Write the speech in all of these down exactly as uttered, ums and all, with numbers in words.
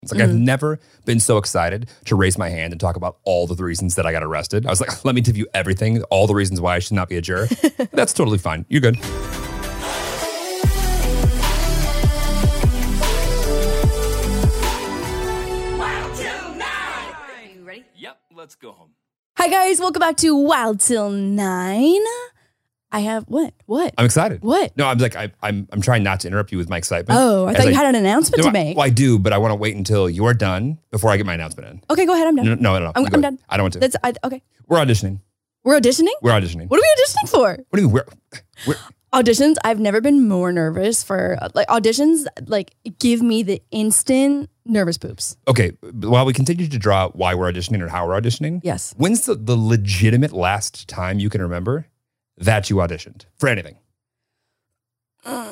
reasons. Like mm. I've never been so excited to raise my hand and talk about all of the reasons that I got arrested. I was like, let me give you everything, all the reasons why I should not be a juror. That's totally fine. You're good. Let's go home. Hi guys, welcome back to Wild Till Nine. I have what? What? I'm excited. What? No, I'm like I, I'm. I'm trying not to interrupt you with my excitement. Oh, I thought you I, had an announcement no, to make. I, well, I do, but I want to wait until you're done before I get my announcement in. Okay, go ahead. I'm done. No, no, no. no. I'm, I'm done. I don't want to. That's I, okay. We're auditioning. We're auditioning. We're auditioning. What are we auditioning for? What do you mean? We're, we're auditions. I've never been more nervous for like auditions. Like give me the instant nervous poops. Okay, while we continue to draw why we're auditioning or how we're auditioning, yes. When's the, the legitimate last time you can remember that you auditioned for anything? Uh,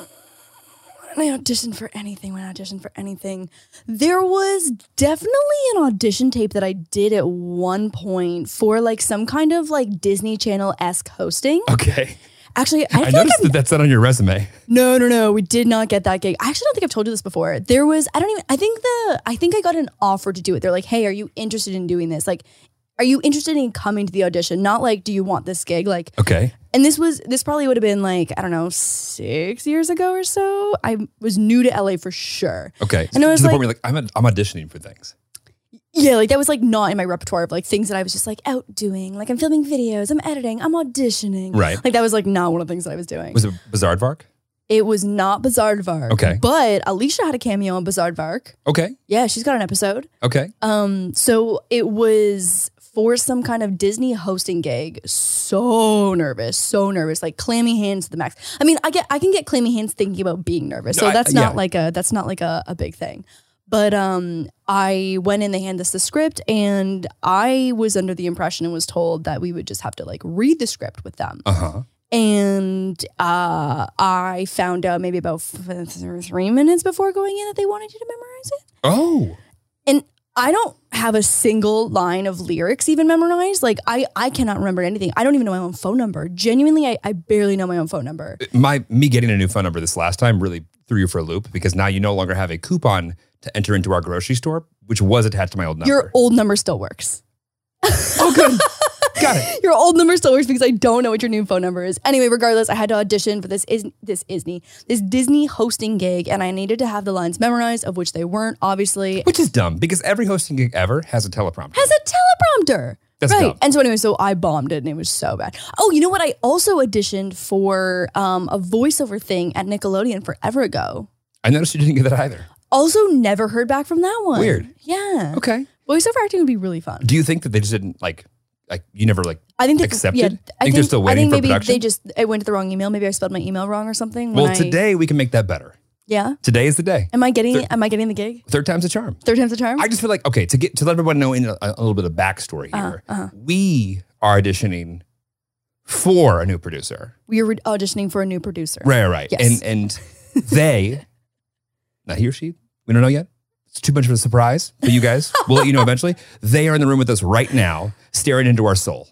when I auditioned for anything, when I auditioned for anything, there was definitely an audition tape that I did at one point for like some kind of like Disney Channel-esque hosting. Okay. Actually, I, I feel noticed like that that's not on your resume. No, no, no. We did not get that gig. I actually don't think I've told you this before. There was, I don't even, I think the, I think I got an offer to do it. They're like, hey, are you interested in doing this? Like, are you interested in coming to the audition? Not like, do you want this gig? Like, okay. And this was, this probably would have been like, I don't know, six years ago or so. I was new to L A for sure. Okay. And I was to the like, point where like, I'm, I'm auditioning for things. Yeah, like that was like not in my repertoire of like things that I was just like out doing. Like I'm filming videos, I'm editing, I'm auditioning. Right. Like that was like not one of the things that I was doing. Was it Bizarrevark? It was not Bizarrevark. Okay. But Alicia had a cameo on Bizarrevark. Okay. Yeah, she's got an episode. Okay. Um, so it was for some kind of Disney hosting gig. So nervous, so nervous, like clammy hands to the max. I mean, I get I can get clammy hands thinking about being nervous. So No, I- that's not yeah. like a that's not like a, a big thing. But um, I went in, they handed us the script, and I was under the impression and was told that we would just have to like read the script with them. Uh-huh. And uh, I found out maybe about f- three minutes before going in that they wanted you to memorize it. Oh. And I don't have a single line of lyrics even memorized. Like I, I cannot remember anything. I don't even know my own phone number. Genuinely, I, I barely know my own phone number. My me getting a new phone number this last time really threw you for a loop because now you no longer have a coupon to enter into our grocery store, which was attached to my old number. Your old number still works. Oh, good. Got it. Your old number still works because I don't know what your new phone number is. Anyway, regardless, I had to audition for this is this Disney this Disney hosting gig, and I needed to have the lines memorized, of which they weren't, obviously. Which is dumb because every hosting gig ever has a teleprompter. Has a teleprompter. That's right. dumb. And so anyway, so I bombed it and it was so bad. Oh, you know what? I also auditioned for um, a voiceover thing at Nickelodeon forever ago. I noticed you didn't get that either. Also never heard back from that one. Weird. Yeah. Okay. Voiceover acting would be really fun. Do you think that they just didn't like, like you never like I think that, accepted? Yeah, think, I think they're still waiting I think for maybe production? they just, I went to the wrong email. Maybe I spelled my email wrong or something. Well, when I- today we can make that better. Yeah. Today is the day. Am I getting, Third- am I getting the gig? Third time's a charm. Third time's the charm? I just feel like, okay, to get to let everyone know in a, a little bit of backstory here, Uh-huh, uh-huh. we are auditioning for a new producer. We are auditioning for a new producer. Right, right. Yes. And and they, not he or she, we don't know yet. It's too much of a surprise for you guys. We'll let you know eventually. They are in the room with us right now, staring into our soul.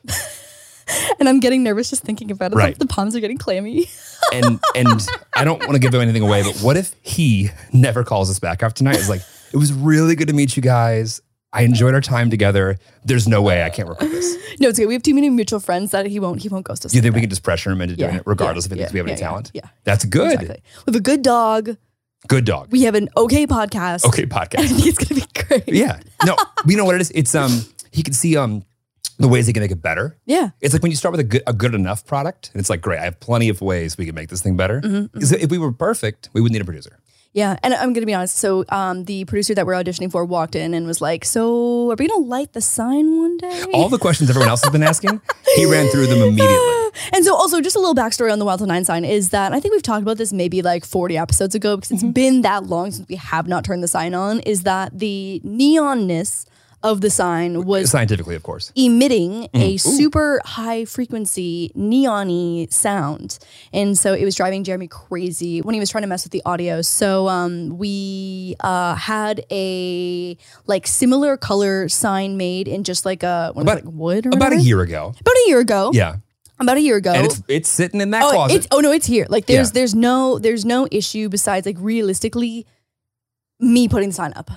And I'm getting nervous just thinking about it. Right. The palms are getting clammy. And and I don't want to give anything away, but what if he never calls us back after tonight? It's like, it was really good to meet you guys. I enjoyed our time together. There's no way I can't record this. No, it's good. We have too many mutual friends that he won't he won't ghost us. Do you like think we that. can just pressure him into doing Yeah, it regardless yeah, if he thinks yeah, we have any yeah, talent? Yeah. That's good. Exactly. We have a good dog. Good dog. We have an okay podcast. Okay I podcast. think it's gonna be great. Yeah. No, you know what it is? It's um he can see um the ways he can make it better. Yeah. It's like when you start with a good a good enough product, and it's like, great, I have plenty of ways we can make this thing better. Mm-hmm, Because if we were perfect, we would need a producer. Yeah, and I'm gonna be honest. So, um, the producer that we're auditioning for walked in and was like, "So, are we gonna light the sign one day?" All the questions everyone else has been asking, he ran through them immediately. And so, also, just a little backstory on the Wild Till Nine sign is that I think we've talked about this maybe like forty episodes ago because it's been that long since we have not turned the sign on. Is that the neonness of the sign was Scientifically, of course. emitting a super high frequency neon-y sound. And so it was driving Jeremy crazy when he was trying to mess with the audio. So um, we uh, had a like similar color sign made in just like a what About- is it, like wood or About whatever? a year ago. About a year ago. Yeah. About a year ago. And it's it's sitting in that oh, closet. it's, oh no, it's here. Like there's Yeah. there's no there's no issue besides like realistically me putting the sign up.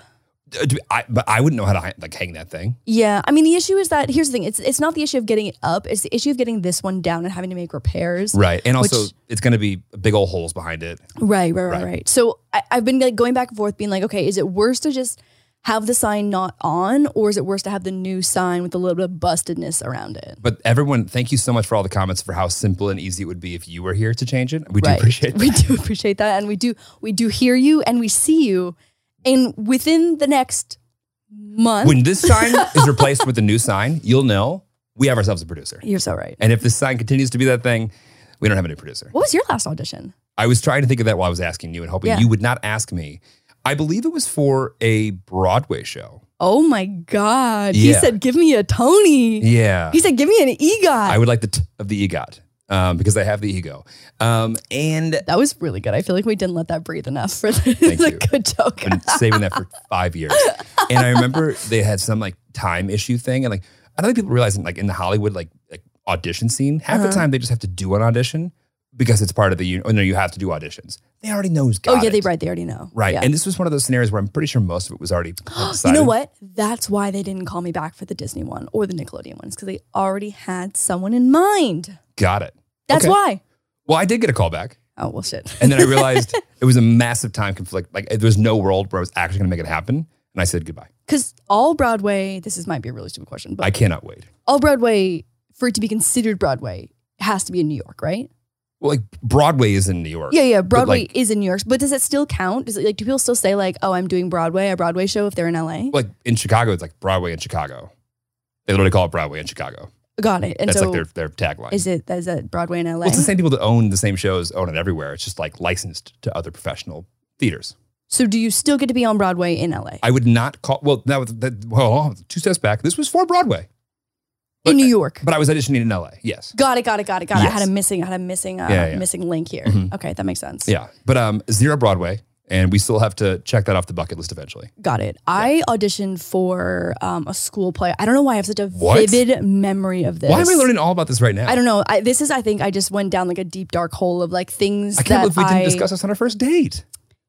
Uh, do- I, but I wouldn't know how to like hang that thing. Yeah, I mean the issue is that here's the thing: it's it's not the issue of getting it up; it's the issue of getting this one down and having to make repairs. Right, and also Which- it's going to be big old holes behind it. Right, right, right, Right. right. So I, I've been like going back and forth, being like, okay, is it worse to just have the sign not on, or is it worse to have the new sign with a little bit of bustedness around it? But everyone, thank you so much for all the comments for how simple and easy it would be if you were here to change it. We do Right. appreciate that. We do appreciate that, and we do we do hear you and we see you, and within the next month, When this sign is replaced with a new sign, you'll know we have ourselves a producer. you're so right. And if this sign continues to be that thing, we don't have a new producer. What was your last audition? I was trying to think of that while I was asking you and hoping Yeah. you would not ask me. I believe it was for a Broadway show. Oh my God! He Yeah. said, "Give me a Tony." Yeah. He said, "Give me an EGOT." I would like the t of the EGOT um, because I have the ego. Um, and That was really good. I feel like we didn't let that breathe enough for the, Thank the you. good joke. been saving that for five years. And I remember they had some like time issue thing. And like, I don't think people realize like in the Hollywood like, like audition scene, half Uh-huh. the time they just have to do an audition because it's part of the, uni- oh no, you have to do auditions. They already know who's got Oh yeah, it. they right. They already know. Right. Yeah. And this was one of those scenarios where I'm pretty sure most of it was already You decided. know what? That's why they didn't call me back for the Disney one or the Nickelodeon ones, because they already had someone in mind. Got it. That's Okay. why. Well, I did get a call back. Oh well, shit. And then I realized it was a massive time conflict. Like there was no world where I was actually going to make it happen. And I said goodbye. Because all Broadway, this is might be a really stupid question, but I cannot wait. all Broadway, for it to be considered Broadway, has to be in New York, right? Well, like Broadway is in New York. Yeah, yeah. but, Broadway like, is in New York, but does it still count? Does it like do people still say like, oh, I'm doing Broadway, a Broadway show if they're in L A? like in Chicago, it's like Broadway in Chicago. They literally call it Broadway in Chicago. Got it. And That's so like their, their tagline. is it is it Broadway in L A? Well, it's the same people that own the same shows own it everywhere. It's just like licensed to other professional theaters. So do you still get to be on Broadway in L A? I would not call, well, that was, that, well, two steps back. This was for Broadway. But, in New York. But I was auditioning in L A, yes. Got it, got it, got it, got it. I Yes. had a missing, I had a missing, uh, Yeah, yeah. missing link here. Mhm. Okay, that makes sense. Yeah. But um, zero Broadway. And we still have to check that off the bucket list eventually. Got it. I auditioned for um, a school play. I don't know why I have such a What? vivid memory of this. Why am I learning all about this right now? I don't know. I, this is, I think, I just went down like a deep dark hole of like things I can't that believe we I didn't discuss this on our first date.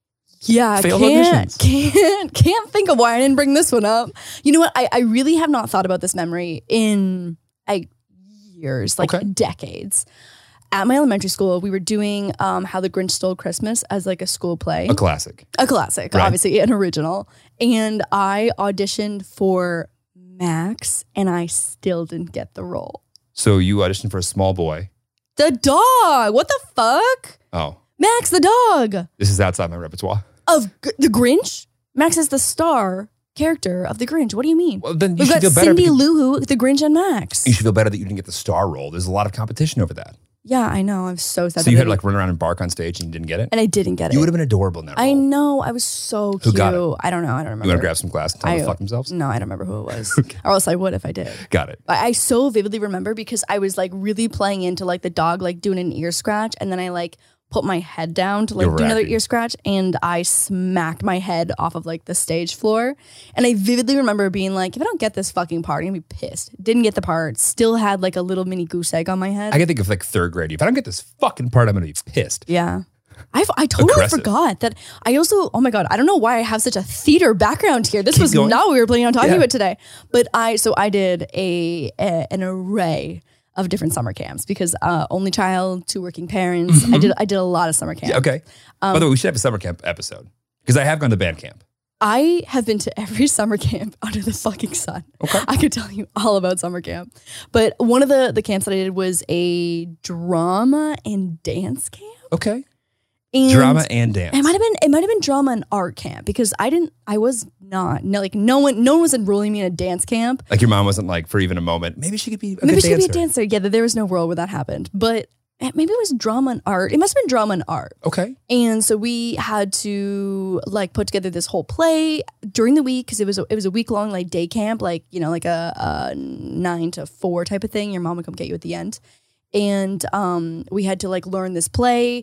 Yeah, Failed can't, auditions. can't, can't think of why I didn't bring this one up. You know what? I, I really have not thought about this memory in like years, like Okay. decades. At my elementary school, we were doing um, How the Grinch Stole Christmas as like a school play, A classic. a classic, Right. obviously an original. And I auditioned for Max, and I still didn't get the role. So you auditioned for a small boy. The dog. What the fuck? Oh, Max the dog this is outside my repertoire. of Gr- the Grinch. Max is the star character of the Grinch. What do you mean? Well, then you We've should got feel better. Cindy because- Lou Who, the Grinch, and Max. You should feel better that you didn't get the star role. There's a lot of competition over that. Yeah, I know. I'm so sad. So you that had to I- like run around and bark on stage and you didn't get it? and I didn't get You it. would have been adorable in that I role. know. I was so Who cute. got it? I don't know. I don't remember. You want to grab some glass and tell them I- to fuck themselves? No, I don't remember who it was. Or else I would if I did. Got it. I, I so vividly remember because I was like really playing into like the dog like doing an ear scratch, and then I like put my head down to like do another Overacting. ear scratch, and I smacked my head off of like the stage floor. And I vividly remember being like, if I don't get this fucking part, I'm gonna be pissed. Didn't get the part. Still had like a little mini goose egg on my head. I can think of like third grade. If I don't get this fucking part, I'm going to be pissed. Yeah. I I totally Aggressive. forgot that I also, oh my God, I don't know why I have such a theater background here. This Keep was going. not what we were planning on talking Yeah. about today. But I, so I did a, a an array of different summer camps because uh, only child, two working parents. I did I did a lot of summer camp. Yeah, okay. Um, By the way, we should have a summer camp episode because I have gone to band camp. I have been to every summer camp under the fucking sun. Okay. I could tell you all about summer camp. But one of the, the camps that I did was a drama and dance camp. Okay. And Drama and dance. It might have been it might have been drama and art camp because I didn't I was not no like no one no one was enrolling me in a dance camp. Like your mom wasn't like for even a moment. Maybe she could be a Maybe good she could be a dancer. dancer. Yeah, there was no world where that happened. But eh, maybe it was drama and art. It must have been drama and art. Okay. And so we had to like put together this whole play during the week because it was a, it was a week long like day camp, like you know like a, a nine to four type of thing. Your mom would come get you at the end, and um, we had to like learn this play.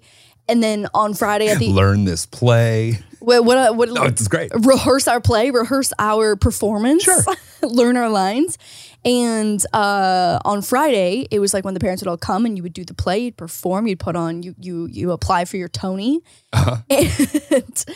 And then on Friday at the learn this play. what what, what Oh, it's great. rehearse our play, rehearse our performance, Sure. learn our lines. And uh, on Friday, it was like when the parents would all come and you would do the play, you'd perform, you'd put on, you you you apply for your Tony. Uh-huh. And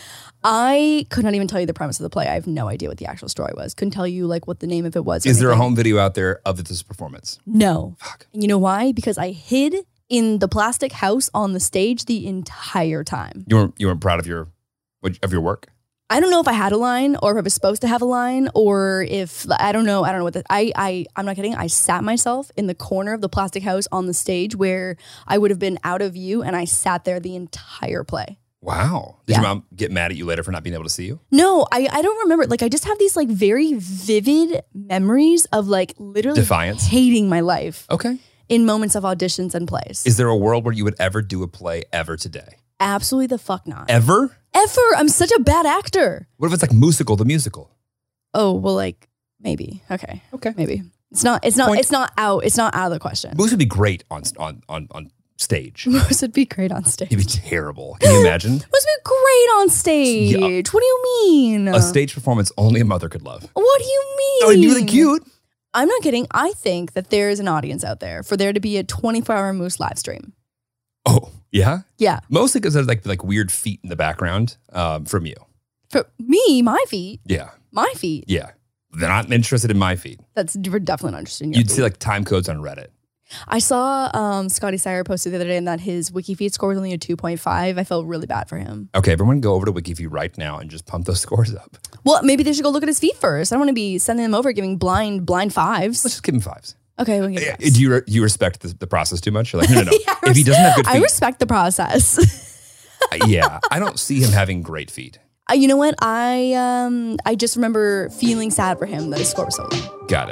I could not even tell you the premise of the play. I have no idea what the actual story was. Couldn't tell you like what the name of it was. Is there a home video out there of this performance? No. Fuck. And you know why? Because I hid in the plastic house on the stage the entire time. You weren't you weren't proud of your of your work? I don't know if I had a line or if I was supposed to have a line or if, I don't know. I don't know what the, I, I, I'm not kidding. I sat myself in the corner of the plastic house on the stage where I would have been out of view, and I sat there the entire play. Wow. Did Yeah. your mom get mad at you later for not being able to see you? No, I, I don't remember. Like, I just have these like very vivid memories of like literally Defiance? hating my life Okay. in moments of auditions and plays. Is there a world where you would ever do a play ever today? Absolutely the fuck not. Ever? Ever. I'm such a bad actor. What if it's like Musical, the musical? Oh, well, like maybe. Okay. Okay. Maybe. It's not, it's not, Point. it's not out. It's not out of the question. Moose would be great on on on, on stage. Moose would be great on stage. It'd be terrible. Can you imagine? Moose would be great on stage. Yeah. What do you mean? A stage performance only a mother could love. What do you mean? Oh, it'd be really cute. I'm not kidding. I think that there is an audience out there for there to be a twenty-four hour Moose live stream. Oh, yeah? Yeah. Mostly because there's like like weird feet in the background um, from you. For me, my feet. Yeah. My feet. Yeah. They're not interested in my feet. That's we're definitely not interested in your You'd feet. see like time codes on Reddit. I saw um, Scotty Sire posted the other day and that his WikiFeed score was only a two point five. I felt really bad for him. Okay, everyone go over to WikiFeed right now and just pump those scores up. Well, maybe they should go look at his feet first. I don't want to be sending them over giving blind blind fives. Let's just give him fives. Okay, we'll give Yeah, fives. Do you re- you respect the, the process too much? You're like, no, no, no. Yeah, I if he doesn't have good I feet, respect the process. yeah, I don't see him having great feet. Uh, you know what? I um I just remember feeling sad for him that his score was so low. Got it.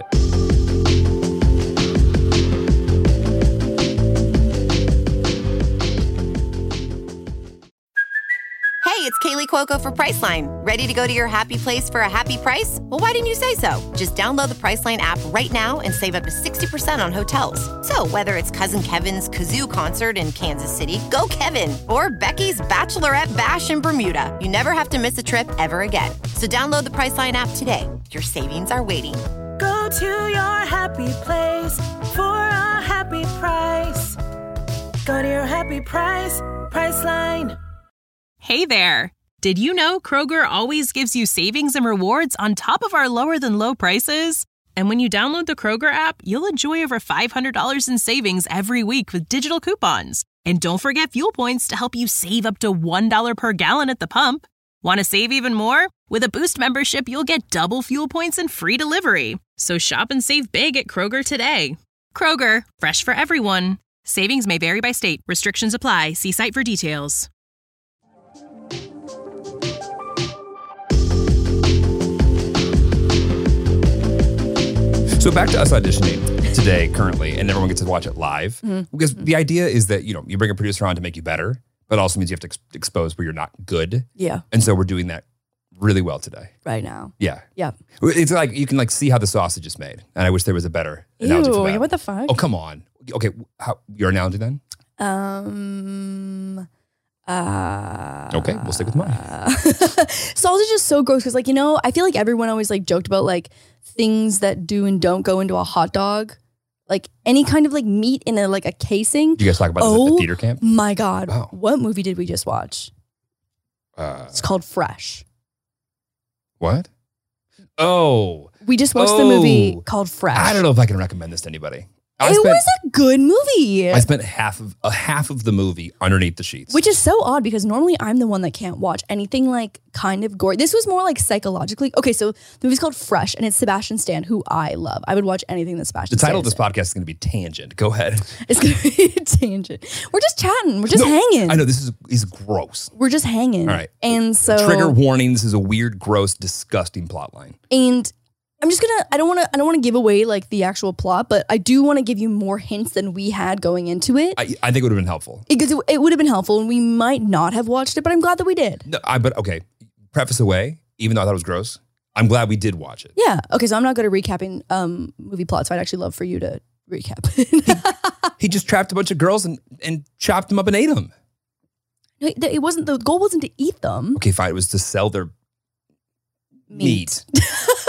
Hey, it's Kaylee Cuoco for Priceline. Ready to go to your happy place for a happy price? Well, why didn't you say so? Just download the Priceline app right now and save up to sixty percent on hotels. So whether it's Cousin Kevin's Kazoo Concert in Kansas City, go Kevin, or Becky's Bachelorette Bash in Bermuda, you never have to miss a trip ever again. So download the Priceline app today. Your savings are waiting. Go to your happy place for a happy price. Go to your happy price, Priceline. Hey there! Did you know Kroger always gives you savings and rewards on top of our lower-than-low prices? And when you download the Kroger app, you'll enjoy over five hundred dollars in savings every week with digital coupons. And don't forget fuel points to help you save up to one dollar per gallon at the pump. Want to save even more? With a Boost membership, you'll get double fuel points and free delivery. So shop and save big at Kroger today. Kroger, fresh for everyone. Savings may vary by state. Restrictions apply. See site for details. So back to us auditioning today, currently, and everyone gets to watch it live. Mm-hmm. Because the idea is that, you know, you bring a producer on to make you better, but also means you have to ex- expose where you're not good. Yeah, And so we're doing that really well today. right now. Yeah. Yeah. It's like you can like see how the sausage is made. And I wish there was a better analogy for Ew, that. what the fuck? Oh, come on. Okay, how, your analogy then? Um. Uh, Okay, we'll stick with mine. sausage is so gross because, like, you know, I feel like everyone always like joked about like things that do and don't go into a hot dog, like any kind of like meat in a like a casing. Did you guys talk about this at Oh the theater camp? my god! Wow. What movie did we just watch? Uh, It's called Fresh. what? Oh, We just watched the movie Oh. called Fresh. I don't know if I can recommend this to anybody. I It spent, was a good movie. I spent half of a half of the movie underneath the sheets. Which is so odd because normally I'm the one that can't watch anything like kind of gory. This was more like psychologically. Okay, so the movie's called Fresh and it's Sebastian Stan, who I love. I would watch anything that Sebastian the title of Stan this podcast is going to be Tangent. Go ahead. It's going to be a tangent. We're just chatting. We're just No, hanging. I know this is is gross. We're just hanging. All right. And so Trigger warning. This is a weird, gross, disgusting plot line. and I'm just gonna I don't wanna I don't wanna give away like the actual plot, but I do wanna give you more hints than we had going into it. I, I think it would have been helpful. Because it, it would have been helpful and we might not have watched it, but I'm glad that we did. No, I, but okay, preface away, even though I thought it was gross, I'm glad we did watch it. Yeah. Okay, so I'm not good at recapping um, movie plots, so I'd actually love for you to recap. He just trapped a bunch of girls and, and chopped them up and ate them. No, it it wasn't, the goal wasn't to eat them. Okay, fine. It was to sell their meat. Meat.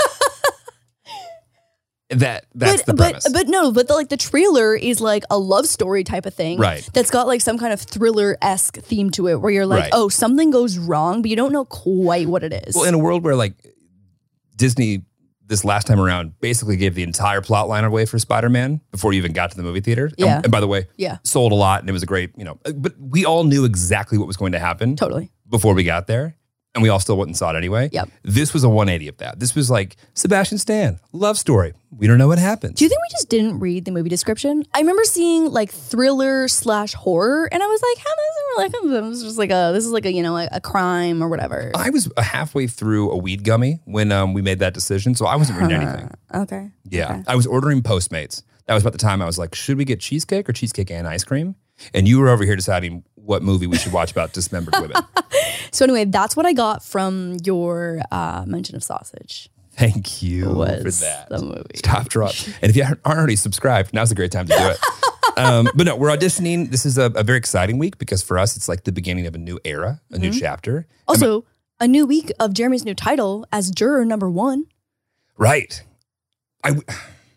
that that's but, the premise. But, but no, but the, like the trailer is like a love story type of thing. Right. That's got like some kind of thriller-esque theme to it where you're like, Right. oh, something goes wrong, but you don't know quite what it is. Well, in a world where like Disney this last time around basically gave the entire plot line away for Spider-Man before you even got to the movie theater. Yeah. And, and by the way, Yeah. sold a lot and it was a great, you know, but we all knew exactly what was going to happen Totally. before we got there. And we all still went and saw it anyway. Yep. This was a one eighty of that. This was like Sebastian Stan, love story. We don't know what happens. Do you think we just didn't read the movie description? I remember seeing like thriller slash horror, and I was like, how does it like? It was just like a this is like a you know a, a crime or whatever. I was halfway through a weed gummy when um, we made that decision, so I wasn't reading anything. Okay. Yeah. Okay. I was ordering Postmates. That was about the time I was like, should we get cheesecake or cheesecake and ice cream? And you were over here deciding what movie we should watch about dismembered women. So anyway, that's what I got from your uh, mention of sausage. Thank you Was for that. the movie. Stop, drop. And if you aren't already subscribed, now's a great time to do it. um, but no, we're auditioning. This is a, a very exciting week because for us, it's like the beginning of a new era, a new chapter. Also, a new week of Jeremy's new title as juror number one. Right. I, w-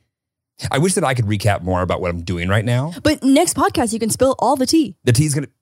I wish that I could recap more about what I'm doing right now. But next podcast, you can spill all the tea. The tea's going to,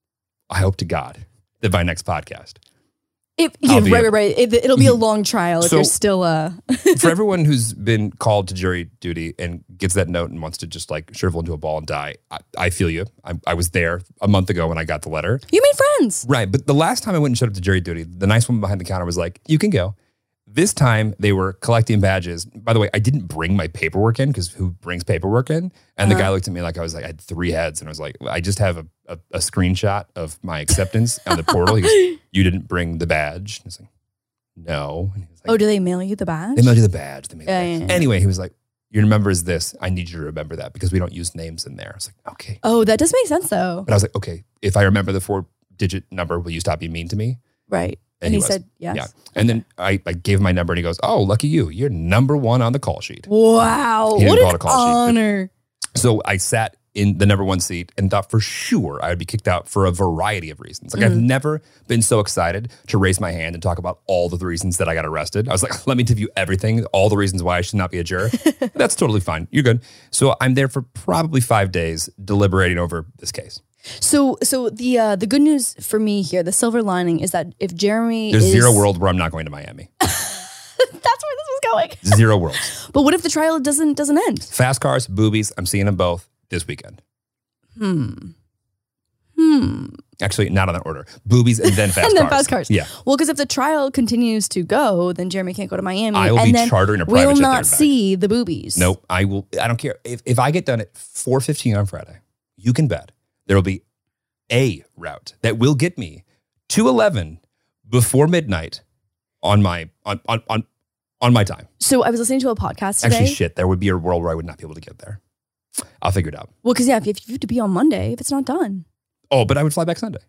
I hope to God that by next podcast. If, yeah, I'll be right, right, able- right. It, it'll be a long trial if So- you're still uh For everyone who's been called to jury duty and gets that note and wants to just like shrivel into a ball and die, I, I feel you. I, I was there a month ago when I got the letter. You made friends. Right. But the last time I went and showed up to jury duty, the nice woman behind the counter was like, you can go. This time they were collecting badges. By the way, I didn't bring my paperwork in because who brings paperwork in? And the guy looked at me like I was like, I had three heads. And I was like, I just have a, a, a screenshot of my acceptance on the portal. He goes, you didn't bring the badge. And I was like, no. And he was like, Oh, do they mail you the badge? they mailed you the badge. They mailed Yeah, the badge. yeah, yeah. Anyway, he was like, your number is this. I need you to remember that because we don't use names in there. I was like, okay. Oh, that does make sense though. But I was like, okay, if I remember the four digit number, will you stop being mean to me? Right. And And, he he, was. said yes. Yeah. And then I, I gave him my number and he goes, oh, lucky you. You're number one on the call sheet. Wow. He didn't What call an it a call sheet, but- honor. So I sat in the number one seat and thought for sure I would be kicked out for a variety of reasons. Like I've Mm-hmm. never been so excited to raise my hand and talk about all the reasons that I got arrested. I was like, let me give you everything, all the reasons why I should not be a juror. That's totally fine. You're good. So I'm there for probably five days deliberating over this case. So so the uh, the good news for me here, the silver lining is that if Jeremy There's is, zero world where I'm not going to Miami. that's where this was going. Zero worlds. But what if the trial doesn't doesn't end? Fast cars, boobies. I'm seeing them both this weekend. Hmm. Hmm. Actually, not on that order. Boobies and then fast And then cars. fast cars. Yeah. Well, because if the trial continues to go, then Jeremy can't go to Miami. I will and be then chartering a we'll private jet there not and back. see the boobies. Nope. I will. I don't care. If, if I get done at four fifteen on Friday, you can bet there will be a route that will get me to eleven before midnight on my on on on, on my time. So I was listening to a podcast today. Actually, shit, there would be a world where I would not be able to get there. I'll figure it out. Well, because yeah, if you if you have to be on Monday, if it's not done. Oh, but I would fly back Sunday.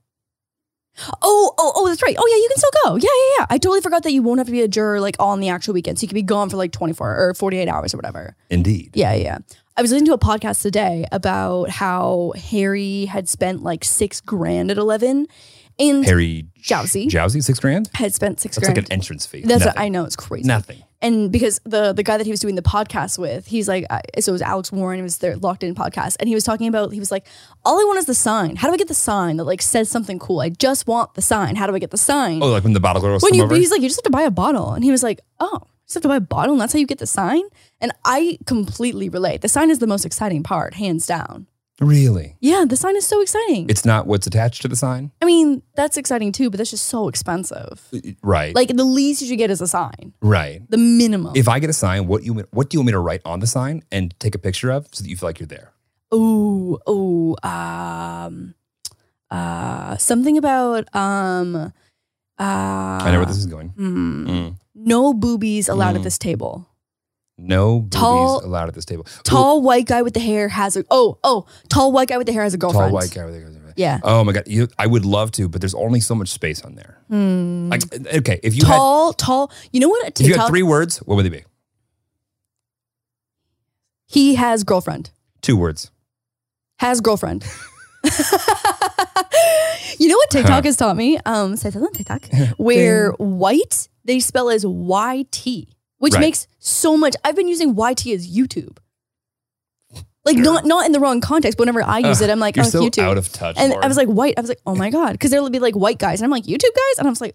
Oh, oh, oh, that's right. Oh, yeah, you can still go. Yeah, yeah, yeah. I totally forgot that you won't have to be a juror like on the actual weekend. So you could be gone for like twenty-four or forty-eight hours or whatever. Indeed. Yeah, yeah. I was listening to a podcast today about how Harry had spent like six grand at eleven and Harry Jowsey. Jowsey, six grand. had spent six That's grand. like an entrance fee. That's Nothing. what I know. It's crazy. Nothing. And because the the guy that he was doing the podcast with, he's like, uh, so it was Alex Warren. It was their Locked In podcast, and he was talking about. He was like, all I want is the sign. How do I get the sign that like says something cool? I just want the sign. How do I get the sign? Oh, like when the bottle girls when come you, over. he's like, you just have to buy a bottle, and he was like, oh, you just have to buy a bottle, and that's how you get the sign. And I completely relate. The sign is the most exciting part, hands down. Really? Yeah, the sign is so exciting. It's not what's attached to the sign, I mean, that's exciting too, but that's just so expensive. right? Like the least you should get is a sign. right. The minimum. If I get a sign, what you what do you want me to write on the sign and take a picture of so that you feel like you're there? Ooh, ooh, um, uh, something about um, uh, I know where this is going. hmm, Mm. no boobies allowed Mm. at this table. No boobies Tall- allowed at this table. Tall white guy with the hair has a oh oh tall white guy with the hair has a Ooh, girlfriend. tall white guy with a Yeah. Oh my god, you, I would love to, but there's only so much space on there. Hmm. Like, okay, if you Tall, tall. You know what? A had if you had TikTok. three words, what would they be? He has girlfriend. Two words. Has girlfriend. You know what TikTok has taught me? Um, say something on TikTok, where white they spell as Y T, which Right. makes so much. I've been using Y T as YouTube, like not not in the wrong context. But whenever I use Ugh, it, I'm like, you're oh, so YouTube. out of touch, And Lauren. I was like, white. I was like, oh my god, because there'll be like white guys, and I'm like, YouTube guys, and I was like,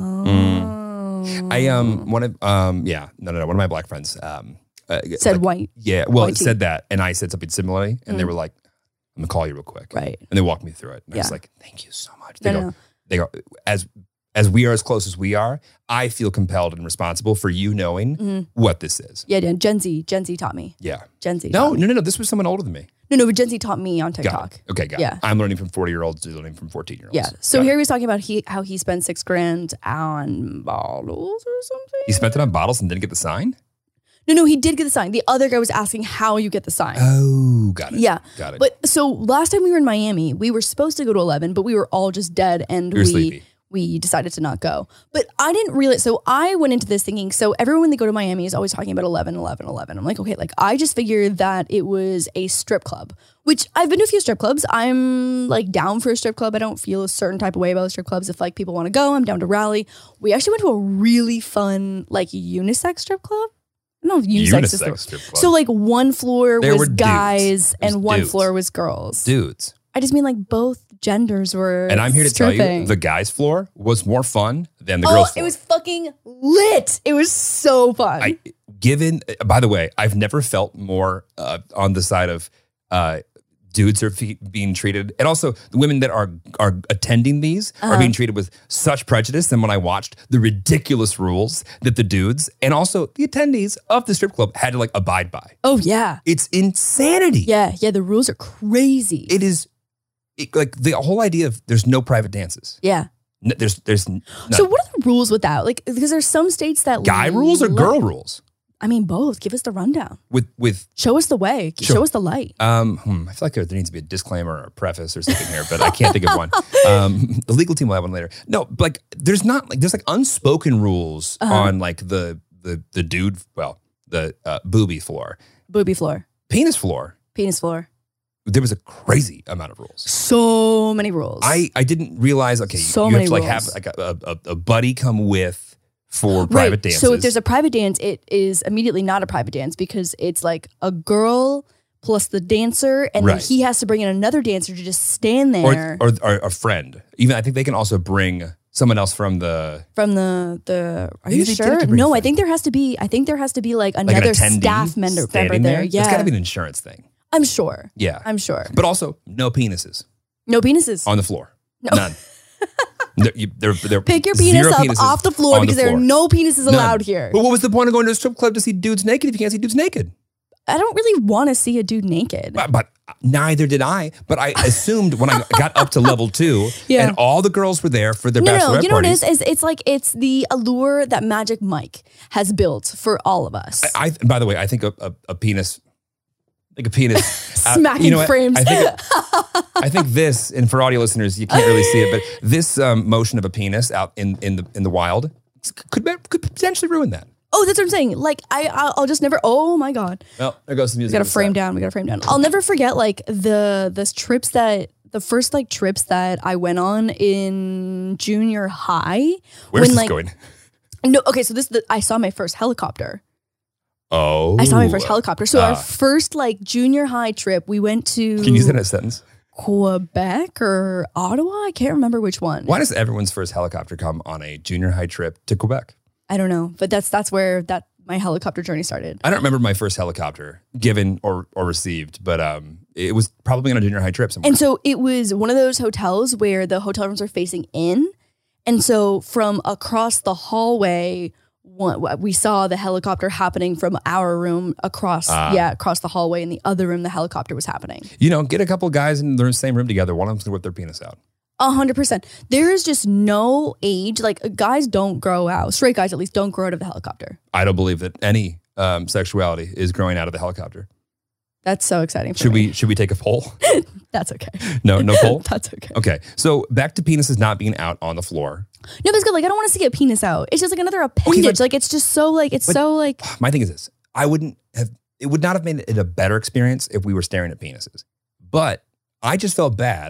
oh. I um one of um yeah no no no one of my black friends um uh, said like, white, yeah well white it tea. said that and I said something similarly and they Mm. were like, I'm gonna call you real quick, right? and they walked me through it and I was Yeah. like, thank you so much. They No, go, no, no. they go as as we are as close as we are. I feel compelled and responsible for you knowing Mhm. what this is. Yeah, yeah, Gen Z, Gen Z taught me. Yeah. Gen Z. No taught me. no no no. This was someone older than me. no, no, but Gen Z taught me on Got TikTok. it. Okay, got Yeah. it. I'm learning from forty year olds. You're learning from fourteen year olds. Yeah. So Got here it. he was talking about he how he spent six grand on bottles or something. He spent it on bottles and didn't get the sign. No, no, he did get the sign. The other guy was asking how you get the sign. Oh, got it. Yeah. got it. But so last time we were in Miami, we were supposed to go to eleven, but we were all just dead and You were we sleepy. we decided to not go. But I didn't realize, so I went into this thinking, so everyone when they go to Miami is always talking about eleven, eleven, eleven. I'm like, okay, like I just figured that it was a strip club, which I've been to a few strip clubs. I'm like down for a strip club. I don't feel a certain type of way about strip clubs. If like people want to go, I'm down to rally. We actually went to a really fun like unisex strip club. No, unisex, is the Unisex strip club. So like one floor There was were dudes. guys There's and one dudes. floor was girls. Dudes. I just mean like both genders were. And I'm here to tell you, stripping. the guys' floor was more fun than the oh, girls' floor. it was fucking lit. It was so fun. I given. By the way, I've never felt more uh, on the side of uh, dudes are fe- being treated, and also the women that are are attending these Uh-huh. are being treated with such prejudice than when I watched the ridiculous rules that the dudes and also the attendees of the strip club had to like abide by. oh yeah, It's insanity. yeah, yeah. The rules are crazy. It is it, like the whole idea of there's no private dances. yeah. N- There's there's none. So what are the rules with that? Like, because there's some states that guy rules or let- girl rules I mean, both. Give us the rundown. with with Show us the way. Sure. Show us the light. um hmm, I feel like there needs to be a disclaimer or a preface or something here, but I can't think of one. Um, the legal team will have one later. No, but like there's not like there's like unspoken rules Uh-huh. on like the the the dude well the uh, booby floor, Booby floor, penis floor. penis floor. There was a crazy amount of rules. So many rules. I I didn't realize. Okay, So you many have to like rules. have like a, a, a buddy come with for private right. dances. So if there's a private dance, it is immediately not a private dance because it's like a girl plus the dancer, and Right. then he has to bring in another dancer to just stand or, there or or a friend. Even I think they can also bring someone else from the from the the. Are Maybe you they did sure? it to bring a No, I friend. think there has to be. I think there has to be like like another an attendee staff member, member standing there. Yeah, It's got to be an insurance thing. I'm sure. Yeah, I'm sure. but also no penises No penises. on the floor. No. None. They're, you, they're, they're Pick your penis zero up penises off the floor on because there are floor. no penises None. allowed here. But what was the point of going to a strip club to see dudes naked if you can't see dudes naked? I don't really want to see a dude naked. But, but neither did I. But I assumed when I got up to level two, Yeah. and all the girls were there for their No, bachelorette no, you know what it parties. is? It's, it's like it's the allure that Magic Mike has built for all of us. I, I by the way, I think a, a, a penis, like a penis, uh, Smacking you know what? frames. I think, it- I think this, and for audio listeners, you can't really see it, but this um, motion of a penis out in, in the in the wild could be- could potentially ruin that. Oh, that's what I'm saying. Like I, I'll I'll just never. Oh my god, Well, there goes the music. we gotta on the frame side. down. We gotta frame down. I'll never forget like the the trips that the first like trips that I went on in junior high. Where's when, this like, going? No, okay. So this the, I saw my first helicopter. Oh, I saw my first helicopter. So our Ah. first like junior high trip, we went to Can you use that in a sentence? Quebec or Ottawa. I can't remember which one. Why does everyone's first helicopter come on a junior high trip to Quebec? I don't know, but that's that's where that my helicopter journey started. I don't remember my first helicopter given or or received, but um, it was probably on a junior high trip somewhere. And so it was one of those hotels where the hotel rooms are facing in. And so from across the hallway, one, we saw the helicopter happening from our room across, Ah. yeah, across the hallway. In the other room, the helicopter was happening. You know, get a couple guys in the same room together. One of them's gonna whip their penis out. A hundred percent. There is just no age. Like guys don't grow out. Straight guys, at least, don't grow out of the helicopter. I don't believe that any um, sexuality is growing out of the helicopter. That's so exciting. For Should me. we should we take a poll? That's okay. No, no poll. That's okay. Okay, so back to penises not being out on the floor. No, but it's good. Like I don't want to see a penis out. It's just like another appendage. but- like it's just so like it's but- so like My thing is this: I wouldn't have. It would not have made it a better experience if we were staring at penises. But I just felt bad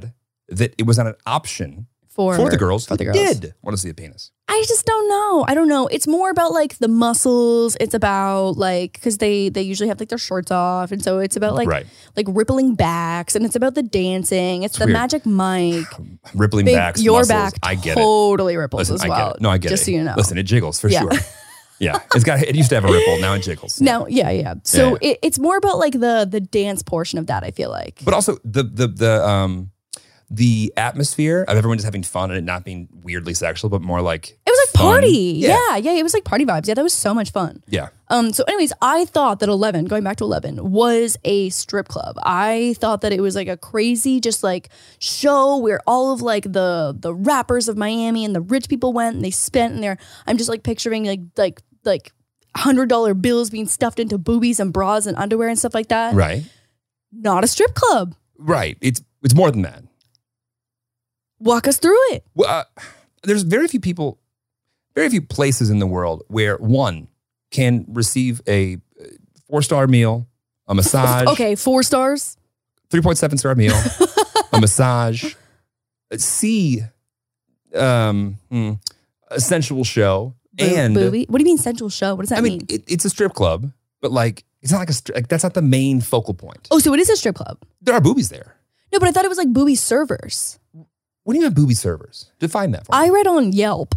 that it was not an option For, for the girls for the who girls. did want to see a penis. I just don't know. I don't know. It's more about like the muscles. It's about like, because they they usually have like their shirts off. And so it's about like Right. like rippling backs, and it's about the dancing. It's, the weird. magic mic. Rippling Big- backs, your muscles. back I get it. totally ripples Listen, as I well. get it. No, I get just it. so you know. Listen, it jiggles for Yeah. sure. Yeah, it's got. It used to have a ripple. Now it jiggles. Now, yeah, yeah. So Yeah. It, it's more about like the the dance portion of that, I feel like. But also the the the um the atmosphere of everyone just having fun and it not being weirdly sexual, but more like It was like fun. party. Yeah. Yeah. yeah, It was like party vibes. Yeah, that was so much fun. Yeah. Um, so anyways, I thought that eleven, going back to eleven, was a strip club. I thought that it was like a crazy just like show where all of like the the rappers of Miami and the rich people went and they spent in there. I'm just like picturing like like like hundred dollar bills being stuffed into boobies and bras and underwear and stuff like that. Right. Not a strip club. Right. It's it's more than that. Walk us through it. Well, uh, there's very few people, very few places in the world where one can receive a four star meal, a massage, Okay, four stars. three point seven star meal, a massage, see um, hmm, a sensual show, Bo- and booby. What do you mean sensual show? What does that I mean mean? it, it's a strip club, but like it's not like a stri- like that's not the main focal point. Oh, so it is a strip club. There are boobies there. No, but I thought it was like booby servers. What do you mean booby servers? Define that for me. I read on Yelp.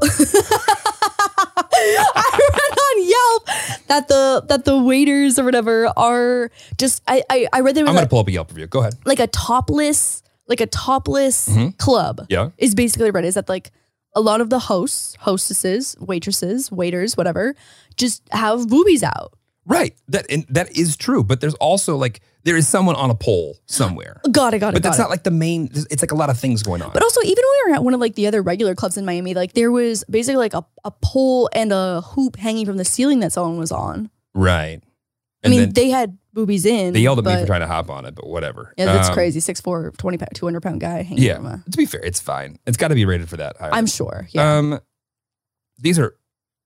I read on Yelp that the that the waiters or whatever are just I I, I read there was I'm gonna like, pull up a Yelp review. Go ahead. like a topless like a topless club. Yeah. Is basically what I read is that like a lot of the hosts, hostesses, waitresses, waiters, whatever, just have boobies out. Right. That and that is true. But there's also like there is someone on a pole somewhere. Got it, got it. But got that's it. not like the main. It's like a lot of things going on. But also, even when we were at one of like the other regular clubs in Miami, like there was basically like a, a pole and a hoop hanging from the ceiling that someone was on. right. I And mean, then they had boobies in. they yelled at me but- for trying to hop on it, but whatever. Yeah, that's Um, crazy. six foot four, twenty pound, two hundred pound guy hanging Yeah. from a, To be fair, it's fine. It's got to be rated for that. higher. I'm sure. Yeah. Um, these are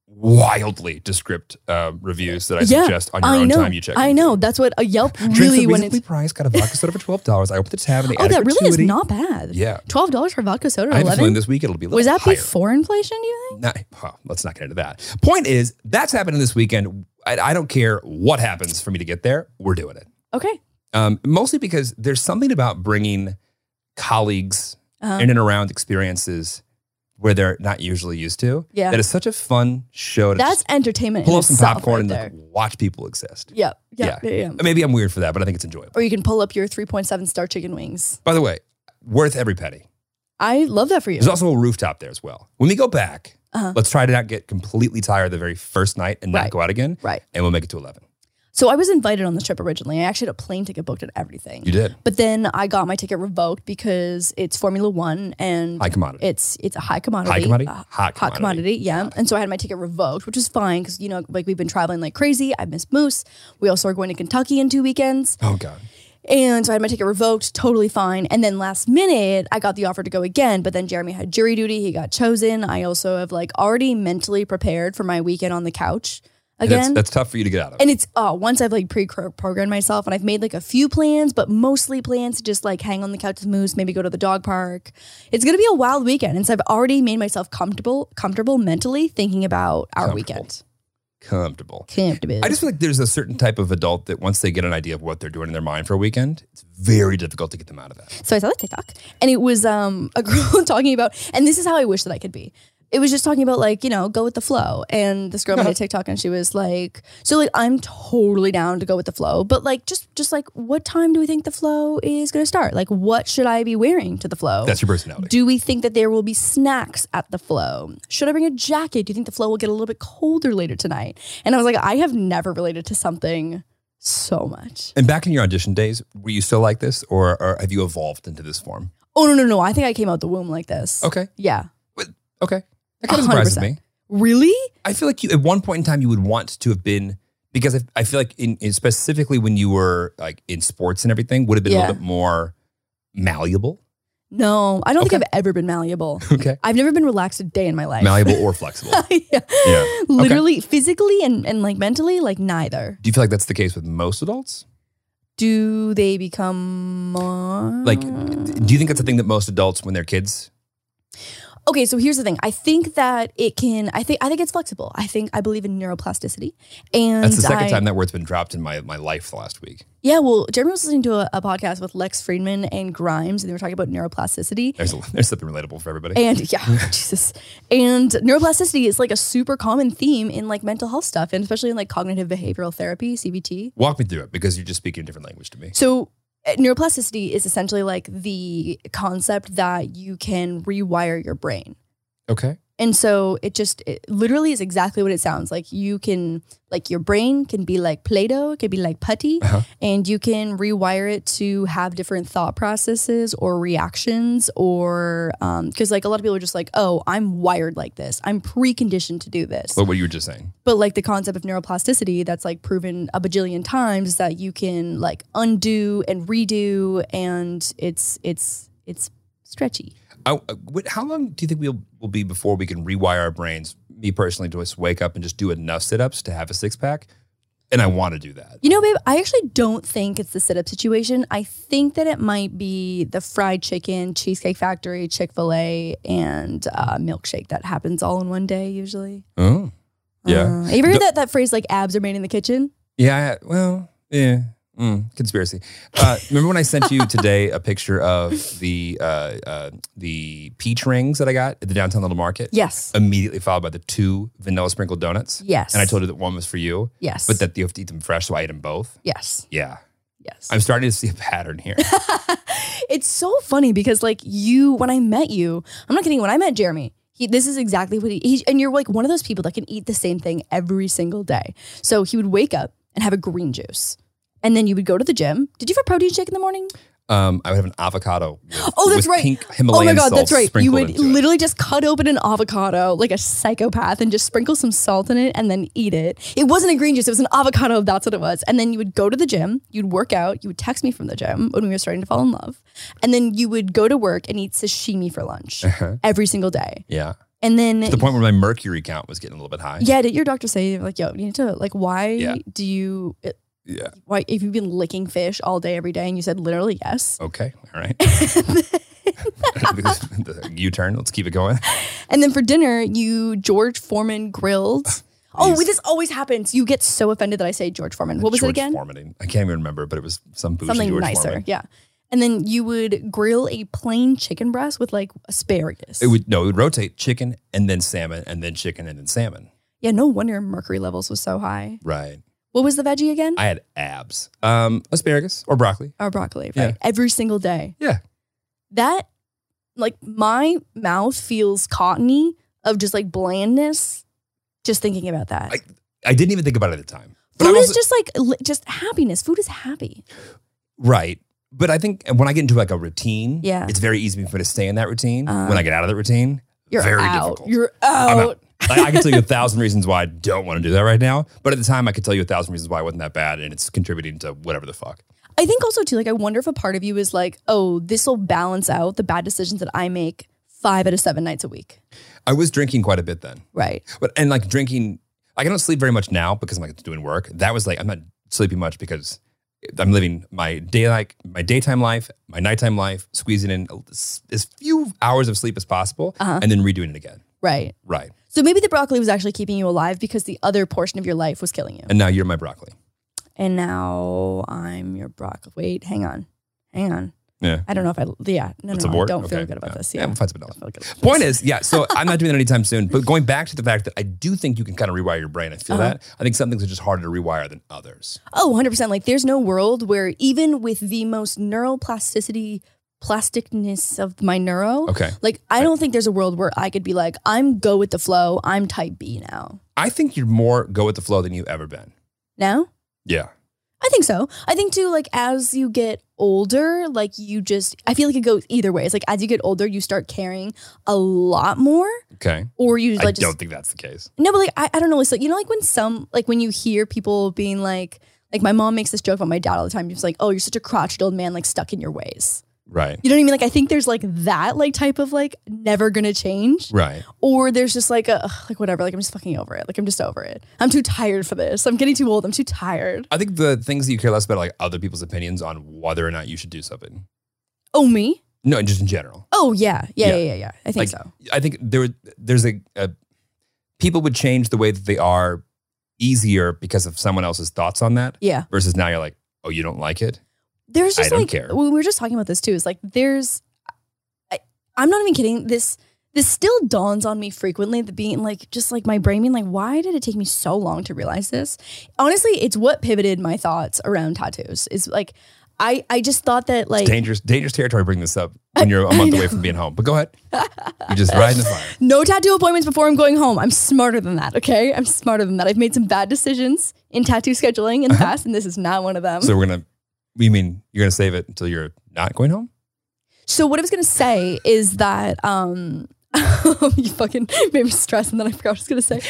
wildly descript uh, reviews that I yeah. suggest on your I own know. time you check. I into. know. That's what a Yelp Drinks really are when reasonably it's. priced. Got a vodka soda for twelve dollars. I opened the tab and they Oh, added that really is gratuity. not bad. Yeah. twelve dollars for vodka soda I at have a feeling eleven? this week it'll be a little Was that higher. before inflation, do you think? Nah, well, let's not get into that. Point is, that's happening this weekend. I, I don't care what happens for me to get there. We're doing it. Okay. Um, mostly because there's something about bringing colleagues Uh-huh. in and around experiences where they're not usually used to. Yeah. That is such a fun show to That's just entertainment pull in up some itself popcorn right and there. like, watch people exist. Yeah. Yeah. Yeah. yeah. Maybe I'm weird for that, but I think it's enjoyable. Or you can pull up your three point seven star chicken wings. By the way, worth every penny. I love that for you. There's also a rooftop there as well. When we go back, Uh-huh. let's try to not get completely tired the very first night and not Right. go out again. Right. And we'll make it to eleven. So I was invited on this trip originally. I actually had a plane ticket booked and everything. You did. But then I got my ticket revoked because it's Formula One and High commodity. It's it's a high commodity. High commodity? uh, Hot hot commodity. Yeah. And so I had my ticket revoked, which was fine because you know, like we've been traveling like crazy. I missed Moose. We also are going to Kentucky in two weekends. Oh, God. And so I had my ticket revoked, totally fine. And then last minute, I got the offer to go again. But then Jeremy had jury duty. He got chosen. I also have like already mentally prepared for my weekend on the couch And that's, again. that's tough for you to get out of. And it's uh, once I've like pre-programmed myself and I've made like a few plans, but mostly plans to just like hang on the couch with Moose, maybe go to the dog park. It's gonna be a wild weekend, and so I've already made myself comfortable, comfortable mentally thinking about our Comfortable. weekend. Comfortable. Comfortable. I just feel like there's a certain type of adult that once they get an idea of what they're doing in their mind for a weekend, it's very difficult to get them out of that. So I saw the TikTok, and it was um, a girl talking about, and this is how I wish that I could be. It was just talking about like, you know, go with the flow. And this girl made a TikTok and she was like, so like, I'm totally down to go with the flow, but like, just, just like, what time do we think the flow is going to start? Like, what should I be wearing to the flow? That's your personality. Do we think that there will be snacks at the flow? Should I bring a jacket? Do you think the flow will get a little bit colder later tonight? And I was like, I have never related to something so much. And back in your audition days, were you still like this, or, or have you evolved into this form? Oh, no, no, no. I think I came out the womb like this. Okay. Yeah. But, okay. That kind of one hundred surprises percent. me. Really? I feel like you, at one point in time, you would want to have been, because I, I feel like in, in specifically when you were like in sports and everything, would have been a Yeah. little bit more malleable. No, I don't Okay. think I've ever been malleable. Okay. I've never been relaxed a day in my life. Malleable or flexible. yeah. Yeah. Literally, physically and, and like mentally, like neither. Do you feel like that's the case with most adults? Do they become more? Like, do you think that's a thing that most adults, when they're kids? Okay, so here's the thing. I think that it can, I think I think it's flexible. I think I believe in neuroplasticity. And That's the second I, time that word's been dropped in my, my life the last week. Yeah, well, Jeremy was listening to a, a podcast with Lex Friedman and Grimes, and they were talking about neuroplasticity. There's, a, there's something relatable for everybody. And yeah, Jesus. And neuroplasticity is like a super common theme in like mental health stuff, and especially in like cognitive behavioral therapy, C B T. Walk me through it, because you're just speaking a different language to me. So neuroplasticity is essentially like the concept that you can rewire your brain. Okay. And so it just it literally is exactly what it sounds like. You can, like your brain can be like Play-Doh, it could be like putty, Uh-huh. and you can rewire it to have different thought processes or reactions, or because um, like a lot of people are just like, oh, I'm wired like this. I'm preconditioned to do this. What, what you were just saying. But like the concept of neuroplasticity that's like proven a bajillion times is that you can like undo and redo, and it's it's it's stretchy. I, uh, what, how long do you think we'll will be before we can rewire our brains? Me personally, to just wake up and just do enough sit-ups to have a six-pack, and I want to do that. You know, babe, I actually don't think it's the sit-up situation. I think that it might be the fried chicken, Cheesecake Factory, Chick-fil-A, and uh, milkshake that happens all in one day usually. Oh, yeah. Uh, you ever heard that that phrase like abs are made in the kitchen? Yeah. I, well, yeah. Mm, conspiracy. Uh, remember when I sent you today a picture of the uh, uh, the peach rings that I got at the downtown little market? Yes. Immediately followed by the two vanilla sprinkled donuts. Yes. And I told you that one was for you. Yes. But that you have to eat them fresh, so I ate them both. Yes. Yeah. Yes. I'm starting to see a pattern here. It's so funny because like you, when I met you, I'm not kidding, when I met Jeremy, He, this is exactly what he, he, and you're like one of those people that can eat the same thing every single day. So he would wake up and have a green juice. And then you would go to the gym. Did you have a protein shake in the morning? Um, I would have an avocado. With, Oh, that's with right. Pink Himalayan oh my God, salt that's right. You sprinkled would into it. literally just cut open an avocado like a psychopath and just sprinkle some salt in it and then eat it. It wasn't a green juice. It was an avocado. That's what it was. And then you would go to the gym. You'd work out. You would text me from the gym when we were starting to fall in love. And then you would go to work and eat sashimi for lunch every single day. Yeah. And then To the point where my mercury count was getting a little bit high. yeah, did your doctor say like, yo, you need to like, why Yeah. do you, Yeah. why, if you've been licking fish all day, every day, and you said literally yes. Okay. All right. U-turn. Let's keep it going. And then for dinner, you George Foreman grilled. Oh, Please. this always happens. You get so offended that I say George Foreman. What was George it again? Foreman. I can't even remember, but it was some bougie Something George nicer. Foreman. Yeah. And then you would grill a plain chicken breast with like asparagus. It would no, it would rotate chicken and then salmon and then chicken and then salmon. Yeah, no wonder your mercury levels was so high. Right. What was the veggie again? I had abs. Um, asparagus or broccoli. or broccoli, right? Yeah. Every single day. Yeah. That, like, my mouth feels cottony of just like blandness just thinking about that. I, I didn't even think about it at the time. But Food I'm is also- just like, li- just happiness. Food is happy. right. But I think when I get into like a routine, Yeah. it's very easy for me to stay in that routine. Uh, when I get out of that routine, You're very out. difficult. You're I'm out. out. Like, I can tell you a thousand reasons why I don't want to do that right now. But at the time, I could tell you a thousand reasons why it wasn't that bad, and it's contributing to whatever the fuck. I think also too, like, I wonder if a part of you is like, oh, this will balance out the bad decisions that I make five out of seven nights a week. I was drinking quite a bit then. Right. But and like drinking, like I don't sleep very much now because I'm like doing work. That was like I'm not sleeping much because I'm living my day like my daytime life, my nighttime life, squeezing in as, as few hours of sleep as possible, Uh-huh. and then redoing it again. Right. Right. So maybe the broccoli was actually keeping you alive because the other portion of your life was killing you. And now you're my broccoli. And now I'm your broccoli. Wait, hang on. Hang on. Yeah. I don't know if I, yeah. No, It's no, a no, I board? don't feel Okay. good about Yeah. this. Yeah, Yeah. we'll find something else. I don't feel good about Point this. is, yeah, so I'm not doing that anytime soon. But going back to the fact that I do think you can kind of rewire your brain. I feel Uh-huh. that. I think some things are just harder to rewire than others. Oh, one hundred percent. Like there's no world where even with the most neuroplasticity, plasticness of my neuro, Okay. like I don't think there's a world where I could be like, I'm go with the flow. I'm type B now. I think you're more go with the flow than you've ever been. Now? Yeah. I think so. I think too, like as you get older, like you just, I feel like it goes either way. It's like as you get older, you start caring a lot more, Okay. or you I like just don't think that's the case. no, but like I, I don't know. So you know, like when some like when you hear people being like, like my mom makes this joke about my dad all the time. She's like, "Oh, you're such a crotchety old man, like stuck in your ways." Right. You know what I mean? Like, I think there's like that like type of like never gonna change. Right. Or there's just like a, ugh, like whatever, like I'm just fucking over it. Like I'm just over it. I'm too tired for this. I'm getting too old. I'm too tired. I think the things that you care less about are like other people's opinions on whether or not you should do something. Oh, me? No, just in general. Oh, yeah. Yeah, Yeah. yeah, yeah, yeah. I think Like, so. I think there there's a, a people would change the way that they are easier because of someone else's thoughts on that. Yeah. Versus now you're like, oh, you don't like it? There's I just don't like, care. we were just talking about this too. It's like, there's, I, I'm not even kidding. This, this still dawns on me frequently, the being like, just like my brain being like, why did it take me so long to realize this? Honestly, it's what pivoted my thoughts around tattoos is like, I, I just thought that like, Dangerous, dangerous territory bringing this up when you're a month away from being home. But go ahead. You're just riding the fire. no tattoo appointments before I'm going home. I'm smarter than that, okay? I'm smarter than that. I've made some bad decisions in tattoo scheduling in the past, and this is not one of them. So we're going to, you mean you're going to save it until you're not going home? So what I was gonna say is that um, you fucking made me stress, and then I forgot what I was gonna say.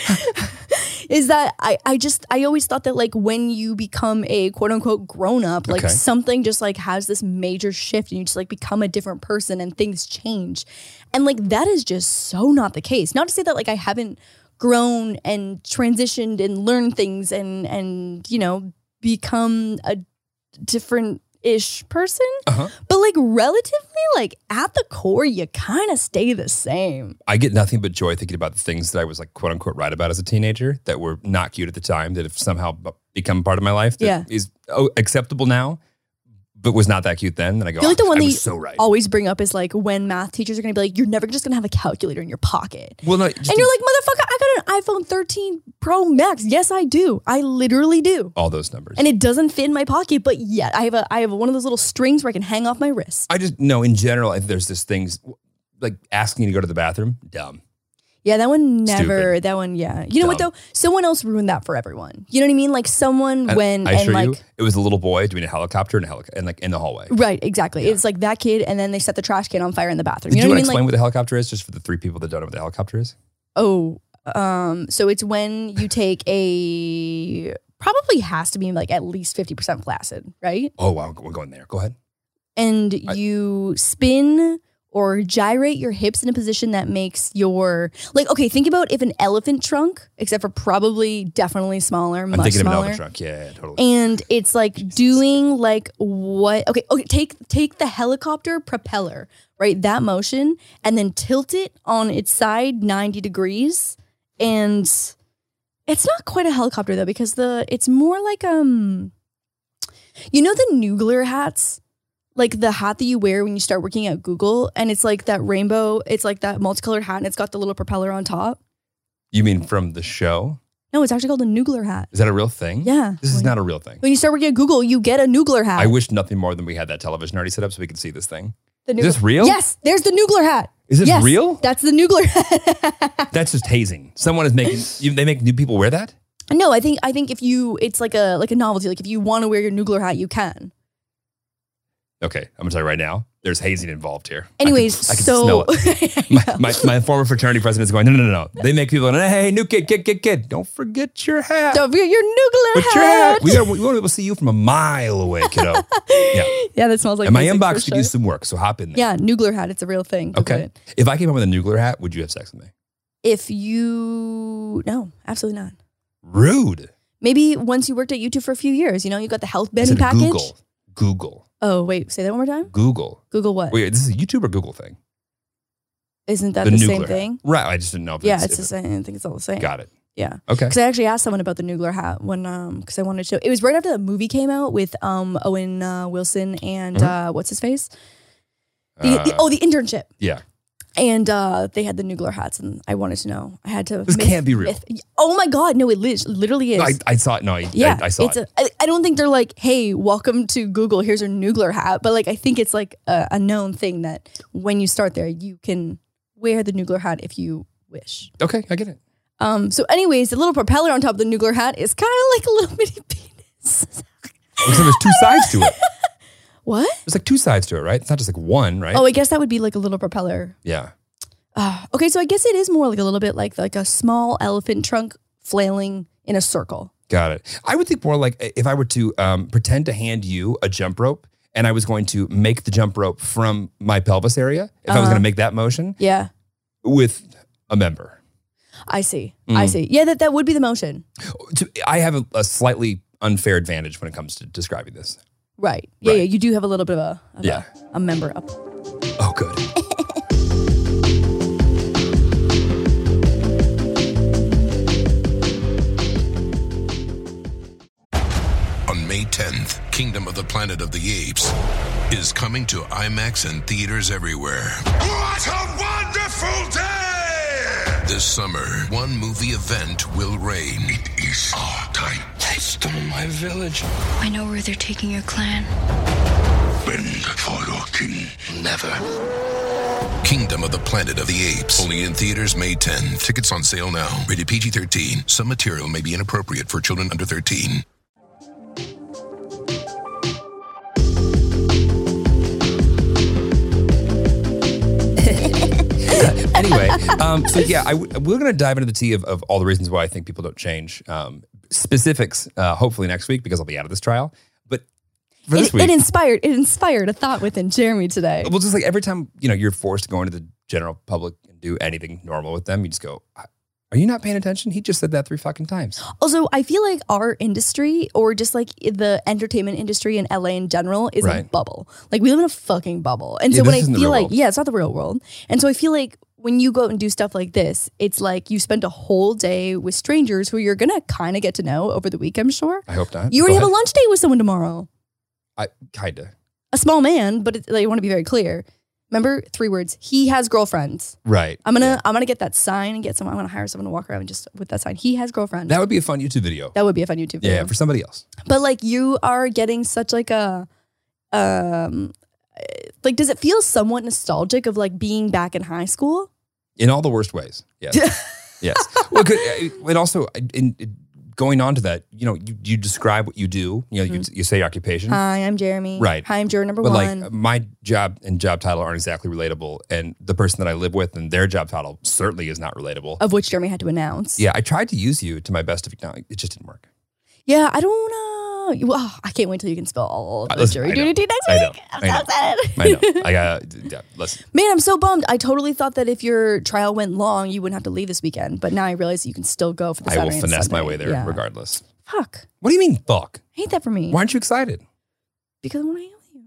is that I, I just I always thought that like when you become a quote unquote grown up, like Okay. something just like has this major shift, and you just like become a different person, and things change, and like that is just so not the case. Not to say that like I haven't grown and transitioned and learned things and and you know become a different ish person, Uh-huh. but like relatively like at the core you kind of stay the same. I get nothing but joy thinking about the things that I was like quote unquote right about as a teenager that were not cute at the time that have somehow b- become part of my life that Yeah. is oh, acceptable now, but was not that cute then. And I go, I feel like the "Oh, one I that was you so right. always bring up is like when math teachers are gonna be like, you're never just gonna have a calculator in your pocket. Well, no, just And you're like, motherfucker, I got an iPhone thirteen Pro Max. Yes, I do. I literally do. all those numbers. And it doesn't fit in my pocket, but yet I have a I have one of those little strings where I can hang off my wrist. I just know in general, I think there's this things like asking you to go to the bathroom, dumb. Yeah, that one never. Stupid. That one, yeah. You know what Dumb. though? Someone else ruined that for everyone. You know what I mean? Like someone And when I and assure like you, it was a little boy doing a helicopter and a helic- and like in the hallway. right, exactly. It's like that kid, and then they set the trash can on fire in the bathroom. Did You you, know want what to I mean? explain Like, what the helicopter is, just for the three people that don't know what the helicopter is? oh, um, so it's when you take a probably has to be like at least fifty percent flaccid, right? Oh wow, we're going there. Go ahead. And I- you spin or gyrate your hips in a position that makes your like okay. Think about if an elephant trunk, except for probably definitely smaller, I'm much thinking smaller. of an elephant trunk. Yeah, yeah, totally. And it's like doing like what? Okay, okay. Take take the helicopter propeller, right? That motion, and then tilt it on its side ninety degrees, and it's not quite a helicopter though because the it's more like um, you know the Noogler hats, like the hat that you wear when you start working at Google, and it's like that rainbow. It's like that multicolored hat, and it's got the little propeller on top. You mean from the show? No, it's actually called a Noogler hat. Is that a real thing? Yeah. This is not a real thing. When you start working at Google, you get a Noogler hat. I wish nothing more than we had that television already set up so we could see this thing. The Is this real? Yes, there's the Noogler hat. Is this Yes, real? That's the Noogler hat. That's just hazing. Someone is making. You, they make new people wear that. No, I think I think if you, it's like a like a novelty. Like if you want to wear your Noogler hat, you can. Okay, I'm gonna tell you right now. There's hazing involved here. Anyways, I can, I can so smell it. My, my, my former fraternity president is going. No, no, no, no. They make people. Hey, new kid, kid, kid, kid. Don't forget your hat. Don't forget your Noogler Put hat. your hat. We, gotta, we want to be able to see you from a mile away, kiddo. Yeah. Yeah, that smells like And my music for inbox could sure. use some work, so hop in there. Yeah, Noogler hat. It's a real thing. Google Okay. it. If I came home with a Noogler hat, would you have sex with me? If you no, absolutely not. Rude. Maybe once you worked at YouTube for a few years, you know, you got the health I Benny said package. Google. Google. Oh wait, say that one more time. Google. Google what? Wait, this is a YouTube or Google thing? Isn't that the, same Noogler thing? hat. Right. I just didn't know if Yeah, it's, it's if the same. I think it's all the same. Got it. Yeah. Okay. Because I actually asked someone about the Noogler hat when, um, because I wanted to. It was right after the movie came out with um Owen uh, Wilson and uh, what's his face? The, the, Uh, oh, the internship. Yeah. And uh, they had the Noogler hats, and I wanted to know. I had to. This can't be real. oh my god, no! It li- literally is. No, I, I saw it. No, I, yeah, I, I saw it's it. A, I, I don't think they're like, hey, welcome to Google. Here's a Noogler hat, but like I think it's like a, a known thing that when you start there, you can wear the Noogler hat if you wish. Okay, I get it. Um. So, anyways, the little propeller on top of the Noogler hat is kind of like a little mini penis. So there's two sides to it. What? There's like two sides to it, right? It's not just like one, right? Oh, I guess that would be like a little propeller. Yeah. Uh, okay, so I guess it is more like a little bit like like a small elephant trunk flailing in a circle. Got it. I would think more like if I were to um, pretend to hand you a jump rope and I was going to make the jump rope from my pelvis area, if Uh-huh. I was going to make that motion Yeah. with a member. I see. I see. Yeah, that, that would be the motion. To- I have a, a slightly unfair advantage when it comes to describing this. Right. Yeah, Right. yeah. You do have a little bit of a, of Yeah. a, a member up. Oh, good. On May tenth, Kingdom of the Planet of the Apes is coming to IMAX and theaters everywhere. What a wonderful day! This summer, one movie event will reign. It is our time. They stole my village. I know where they're taking your clan. Bend for your king. Never. Kingdom of the Planet of the Apes. Only in theaters May tenth. Tickets on sale now. Rated P G thirteen. Some material may be inappropriate for children under thirteen. Anyway, um, so yeah, I, we're going to dive into the tea of, of all the reasons why I think people don't change. Um, specifics, uh, hopefully next week, because I'll be out of this trial. But for this It, week, it inspired. It inspired a thought within Jeremy today. well, just like every time you know you're forced to go into the general public and do anything normal with them, you just go, "Are you not paying attention? He just said that three fucking times." Also, I feel like our industry, or just like the entertainment industry in L A in general, is a Right. bubble. Like we live in a fucking bubble. And Yeah, so when this I isn't the feel real like, world. yeah, it's not the real world. And so I feel like when you go out and do stuff like this, it's like you spend a whole day with strangers who you're gonna kind of get to know over the week, I'm sure. I hope not. You Go already have a ahead. lunch date with someone tomorrow. I kinda A small man, but it, like, I want to be very clear. Remember, three words. He has girlfriends. right. I'm gonna Yeah. I'm gonna get that sign and get someone. I'm gonna hire someone to walk around just with that sign. He has girlfriends. That would be a fun YouTube video. That would be a fun YouTube video. Yeah, for somebody else. But like you are getting such like a um like does it feel somewhat nostalgic of like being back in high school? In all the worst ways. Yes. Yes. Well, good. uh, And also, in, in going on to that, you know, you, you describe what you do. You know, you, you say occupation. Hi, I'm Jeremy. Right. Hi, I'm juror number But one. like my job and job title aren't exactly relatable. And the person that I live with and their job title certainly is not relatable. of which Jeremy had to announce. Yeah, I tried to use you to my best of no, it just didn't work. Yeah, I don't know. Well, I can't wait till you can spill all of Uh, the listen, jury I know. duty next I know. week. I'm I so know. excited. I know. I got yeah, listen. Man, I'm so bummed. I totally thought that if your trial went long, you wouldn't have to leave this weekend. But now I realize you can still go for the I will Saturday and finesse my Sunday. way there Yeah. regardless. Fuck. What do you mean, fuck? I hate that for me. Why aren't you excited? Because I want to hang out with you.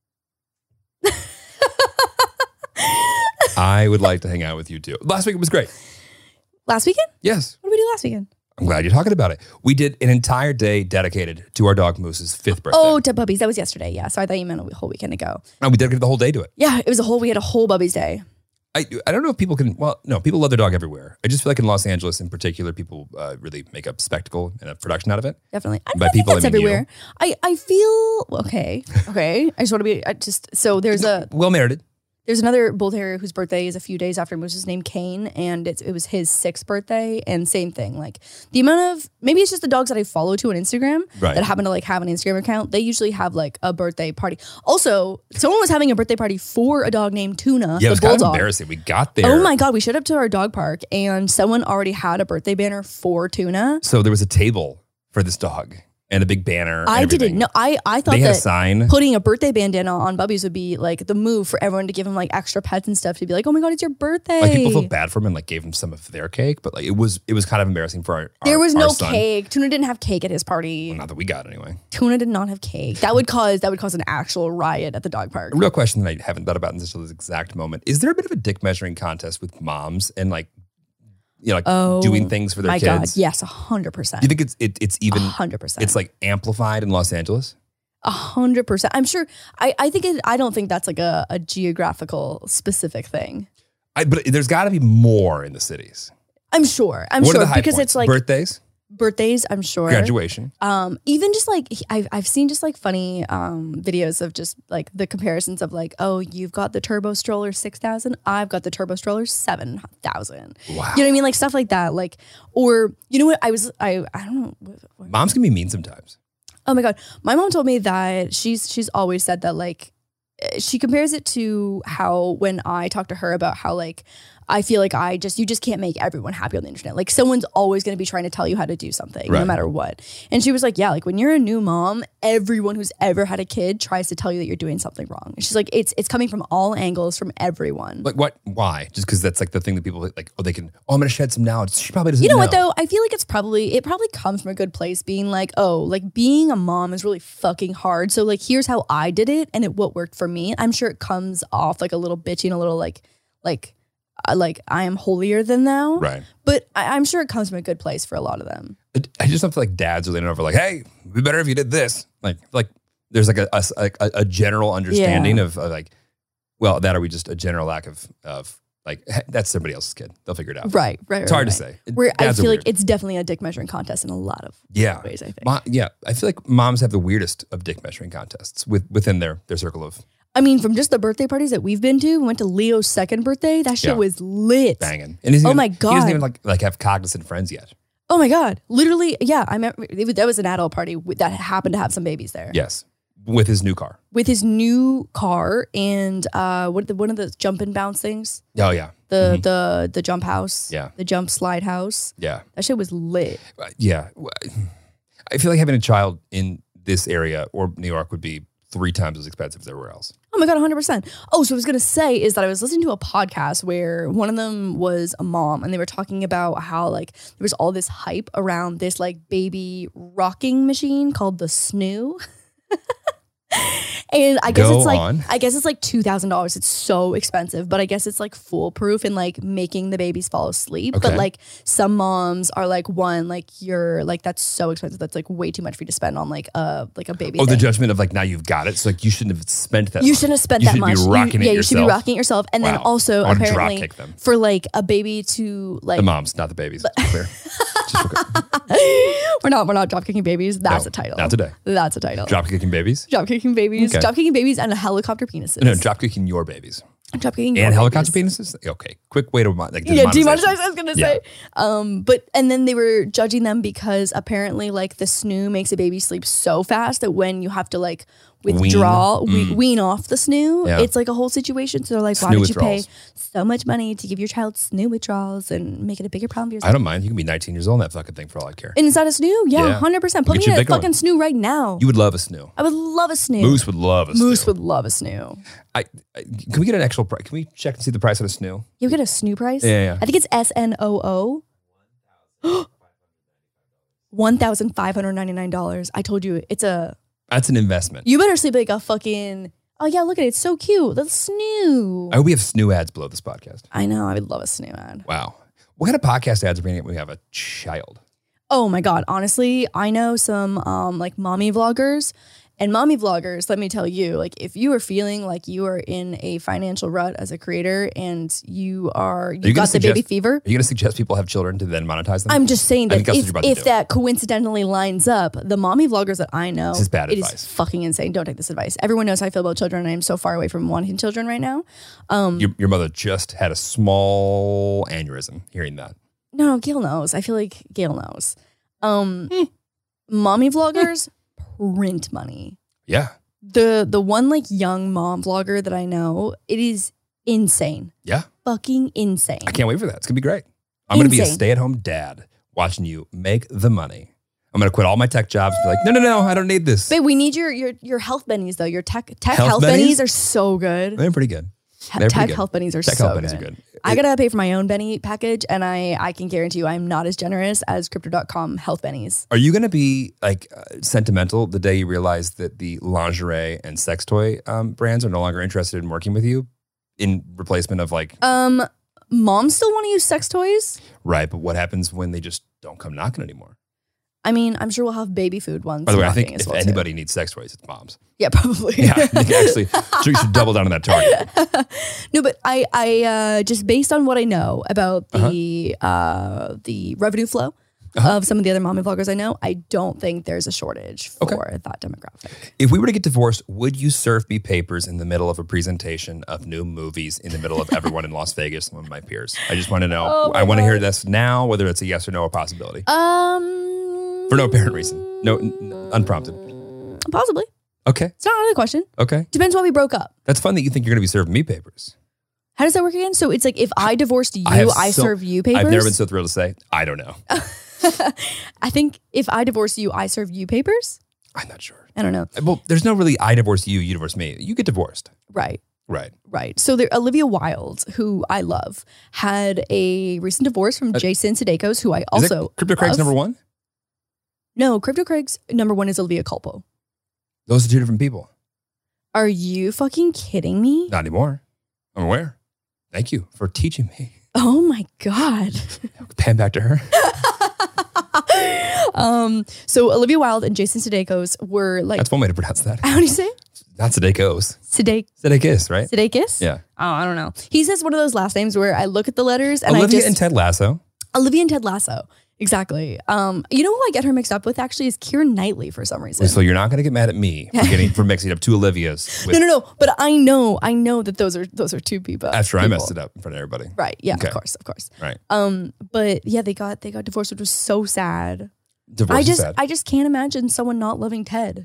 I would like to hang out with you too. Last week it was great. Last weekend? Yes. What did we do last weekend? I'm glad you're talking about it. We did an entire day dedicated to our dog Moose's fifth birthday. Oh, to Bubbies. That was yesterday. Yeah. So I thought you meant a whole weekend ago. And we dedicated the whole day to it. Yeah. It was a whole, we had a whole Bubbies day. I I don't know if people can, well, no, people love their dog everywhere. I just feel like in Los Angeles in particular, people uh, really make a spectacle and a production out of it. Definitely. I, By I think people, I that's mean you. everywhere. I, I feel, okay. Okay. I just want to be, I just, so there's a, Well merited. there's another bull terrier whose birthday is a few days after Moose's named Kane. And it's, it was his sixth birthday. And same thing. Like the amount of, maybe it's just the dogs that I follow to on Instagram Right. that happen to like have an Instagram account. They usually have like a birthday party. Also, someone was having a birthday party for a dog named Tuna, Yeah, it the was kind of bulldog. embarrassing. We got there. Oh my God, we showed up to our dog park and someone already had a birthday banner for Tuna. So there was a table for this dog and a big banner. and I everything. didn't know. I, I thought They had a that sign. putting a birthday bandana on Bubbies would be like the move for everyone to give him like extra pets and stuff to be like, oh my God, it's your birthday. Like people felt bad for him and like gave him some of their cake, but like it was it was kind of embarrassing for our. our There was our no son. cake. Tuna didn't have cake at his party. Not that we got anyway. Tuna did not have cake. That would cause that would cause an actual riot at the dog park. A real question that I haven't thought about until this exact moment: is there a bit of a dick measuring contest with moms and like, you know, like Oh, doing things for their my kids? God, yes, a hundred percent. Do you think it's it, it's even A hundred percent. it's like amplified in Los Angeles? A hundred percent. I'm sure. I, I think it, I don't think that's like a, a geographical specific thing. I, but there's got to be more in the cities. I'm sure. I'm what sure are the high because points? it's like birthdays, birthdays. I'm sure. graduation. Um, even just like I've I've seen just like funny um videos of just like the comparisons of like, oh, you've got the turbo stroller six thousand, I've got the turbo stroller seven thousand. Wow. You know what I mean? Like stuff like that. Like, or you know what? I was I I don't know. what- what- Moms can be mean sometimes. Oh my God. My mom told me that she's she's always said that like eh, she compares it to how when I talk to her about how like I feel like I just, you just can't make everyone happy on the internet. Like someone's always going to be trying to tell you how to do something, Right. no matter what. And she was like, yeah, like when you're a new mom, everyone who's ever had a kid tries to tell you that you're doing something wrong. And she's like, it's it's coming from all angles, from everyone. Like what? Why? Just because that's like the thing that people like. Oh, they can. Oh, I'm gonna shed some now. She probably doesn't. You know, know what though? I feel like it's probably, it probably comes from a good place being like, oh, like being a mom is really fucking hard. So like, here's how I did it and it what worked for me. I'm sure it comes off like a little bitchy and a little like, like, uh, like I am holier than thou. Right. But I, I'm sure it comes from a good place for a lot of them. It, I just don't feel like dads are leaning over like, hey, it'd be better if you did this. Like, like there's like a a, like a, a general understanding Yeah. of, of like, well, that or we just a general lack of of like hey, that's somebody else's kid. They'll figure it out. Right, right. It's right, hard right. to say. Where I Dads are feel like weird. it's definitely a dick measuring contest in a lot of yeah ways, I think. Mo- yeah, I feel like moms have the weirdest of dick measuring contests with within their their circle of I mean, from just the birthday parties that we've been to, we went to Leo's second birthday. That shit Yeah. was lit. banging. And he's Oh even- my he doesn't God. even like like have cognizant friends yet. Oh my God. Literally, yeah. I remember it was, that was an adult party with- that happened to have some babies there. Yes, with his new car. With his new car and uh, what the, one of the jump and bounce things, Oh yeah, the the the jump house, Yeah. the jump slide house. yeah. That shit was lit. Uh, yeah. I feel like having a child in this area or New York would be three times as expensive as everywhere else. Oh my God, one hundred percent. Oh, so what I was going to say is that I was listening to a podcast where one of them was a mom and they were talking about how like there was all this hype around this like baby rocking machine called the Snoo. And I guess Go it's like on. I guess it's like two thousand dollars. It's so expensive, but I guess it's like foolproof in like making the babies fall asleep. Okay. But like some moms are like, one, like you're like that's so expensive. That's like way too much for you to spend on like a like a baby. Oh, the thing. judgment of like now you've got it. So like you shouldn't have spent that. You money. shouldn't have spent you that should much. Be You- rocking yeah, it you should be yourself. rocking it yourself. And then Wow. also I wanna drop apparently kick them. for like a baby to like The moms, not the babies. Clear. Just for clear. we're not we're not drop kicking babies. That's No, a title. not today. That's a title. Drop kicking babies. Drop kicking babies. Okay. Drop kicking babies and helicopter penises. No, drop kicking your babies. Drop kicking And your helicopter babies. penises? Okay. Quick way to mon- like Yeah, demonetization. demonetized. I was gonna Yeah. say, um, but and then they were judging them because apparently, like the snoo makes a baby sleep so fast that when you have to like withdraw, wean, Mm. wean off the snoo, Yeah. it's like a whole situation. So they're like, why Snoo did you pay withdrawals. so much money to give your child snoo withdrawals and make it a bigger problem for yourself? I don't mind. You can be nineteen years old in that fucking thing for all I care. And is that a snoo? Yeah, Yeah. hundred percent. We'll Put get me you a in a bigger fucking snoo right now. You would love a snoo. I would love a snoo. Moose would love a snoo. Moose would love a snoo. I, I, can we get an actual price? Can we check and see the price of a snoo? You get a snoo price? Yeah, yeah. I think it's S N O O. one thousand five hundred ninety-nine dollars. I told you, it's a, That's an investment. you better sleep like a fucking, oh yeah, look at it. It's so cute. The snoo. I hope we have snoo ads below this podcast. I know. I would love a snoo ad. Wow. What kind of podcast ads are we going to get when we have a child? Oh my God. Honestly, I know some um, like mommy vloggers and mommy vloggers. Let me tell you, like if you are feeling like you are in a financial rut as a creator and you are, you you gonna got the baby suggest- fever. Are you going to suggest people have children to then monetize them? I'm just saying I that think that's what if, you're about to if do. that coincidentally lines up, the mommy vloggers that I know, This is bad it advice. is fucking insane. Don't take this advice. Everyone knows how I feel about children, and I am so far away from wanting children right now. Um, Your, your mother just had a small aneurysm hearing that. no, Gail knows. I feel like Gail knows. Um, Hmm. mommy vloggers print money. Yeah. The the one like young mom vlogger that I know, it is insane. Yeah. Fucking insane. I can't wait for that. It's going to be great. I'm going to be a Insane. stay-at-home dad watching you make the money. I'm going to quit all my tech jobs and be like, no, no, no, I don't need this. Babe, we need your your your health bennies though. Your tech tech Health health, bennies? bennies? are so good. They're pretty good. He- They're pretty tech good. health bennies are Tech so health bennies good. are good. I gotta pay for my own Benny package, and I I can guarantee you I'm not as generous as Crypto dot com health bennies. Are you going to be like uh, sentimental the day you realize that the lingerie and sex toy um, brands are no longer interested in working with you in replacement of like, Um, moms still want to use sex toys. right, but what happens when they just don't come knocking anymore? I mean, I'm sure we'll have baby food ones. By the way, I knocking think as if well, too. anybody needs sex toys, it's moms. yeah, probably. Yeah, I think actually, sure you should double down on that target. No, but I, I uh, just based on what I know about the uh the revenue flow Uh-huh. of some of the other mommy vloggers I know, I don't think there's a shortage for Okay. that demographic. If we were to get divorced, would you serve me papers in the middle of a presentation of new movies in the middle of everyone in Las Vegas, some of my peers? I just want to know. Oh my I want to hear God. this now, whether it's a yes or no or possibility. Um, For no apparent reason. No, n- unprompted. possibly. Okay. It's not really a question. Okay. Depends why we broke up. That's fun that you think you're going to be serving me papers. How does that work again? So it's like if I divorced you, I have I, so- serve you papers? I've never been so thrilled to say, I don't know. I think if I divorce you, I serve you papers? I'm not sure. I don't know. Well, there's no really I divorce you, you divorce me. You get divorced. Right. Right. Right. So there, Olivia Wilde, who I love, had a recent divorce from Jason Sudeikis, who I also Is that Crypto Craig's love. number one? No, Crypto Craig's number one is Olivia Culpo. Those are two different people. Are you fucking kidding me? Not anymore. I'm aware. Thank you for teaching me. Oh my God. Pan back to her. um. So Olivia Wilde and Jason Sudeikis were like, That's one way to pronounce that. how do you say it? Not Sudeikis. Sudeik Sudeikis, right? Sudeikis? Yeah. Oh, I don't know. He says one of those last names where I look at the letters and Olivia I just and Ted Lasso. Olivia and Ted Lasso. Exactly. Um, you know who I get her mixed up with actually is Keira Knightley for some reason. So you're not going to get mad at me for getting for mixing up two Olivias. With, no, no, no. But I know, I know that those are those are two people. After I people. messed it up in front of everybody. Right. Yeah. Okay. Of course. Of course. Right. Um. But yeah, they got they got divorced, which was so sad. Divorce I is just sad. I just can't imagine someone not loving Ted.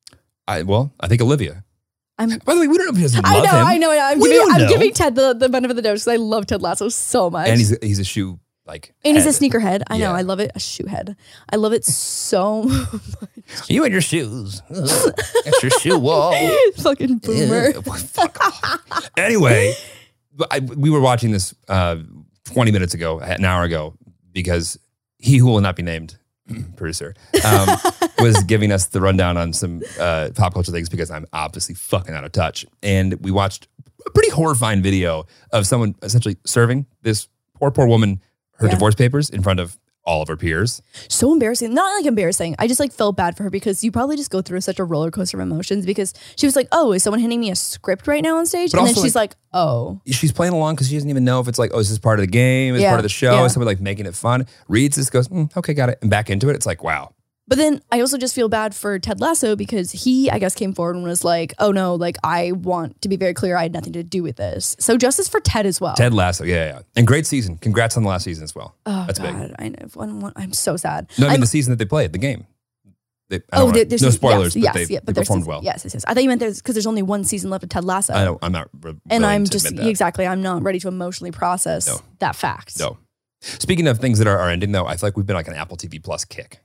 I, well, I think Olivia. I'm. By the way, we don't know if he doesn't I love know. him. I know. I'm We giving. don't I'm know. giving Ted the, the benefit of the doubt because I love Ted Lasso so much. And he's he's a shoe like. And he's a head. sneakerhead. I know. Yeah. I love it. A shoe head. I love it so much. You and your shoes. Ugh, that's your shoe wall. Fucking boomer. Yeah, fuck off. Anyway, I, we were watching this uh, twenty minutes ago, an hour ago, because he who will not be named, producer, um, was giving us the rundown on some uh, pop culture things because I'm obviously fucking out of touch. And we watched a pretty horrifying video of someone essentially serving this poor, poor woman her Yeah. divorce papers in front of all of her peers. So embarrassing. Not like embarrassing. I just like felt bad for her because you probably just go through such a roller coaster of emotions because she was like, oh, is someone handing me a script right now on stage? But and then also, she's like, oh. She's playing along because she doesn't even know if it's like, oh, is this part of the game? Is Yeah, part of the show? yeah. Is someone like making it fun? Reads this, goes, mm, okay, got it. And back into it. It's like, wow. But then I also just feel bad for Ted Lasso because he, I guess, came forward and was like, oh no, like I want to be very clear I had nothing to do with this. So justice for Ted as well. Ted Lasso, yeah, yeah. And great season. Congrats on the last season as well. Oh That's God, big. I know. One, one, I'm so sad. No, I mean I'm- the season that they played, the game. They, I Oh, don't there- wanna- there's no season- spoilers, yes, but yes, they, yeah, they but there's performed season- well. Yes, yes, yes. I thought you meant there's because there's only one season left of Ted Lasso. I don't, I'm not re- and willing I'm to just admit that. exactly. I'm not ready to emotionally process No. that fact. No. Speaking of things that are, are ending, though, I feel like we've been like an Apple T V Plus kick.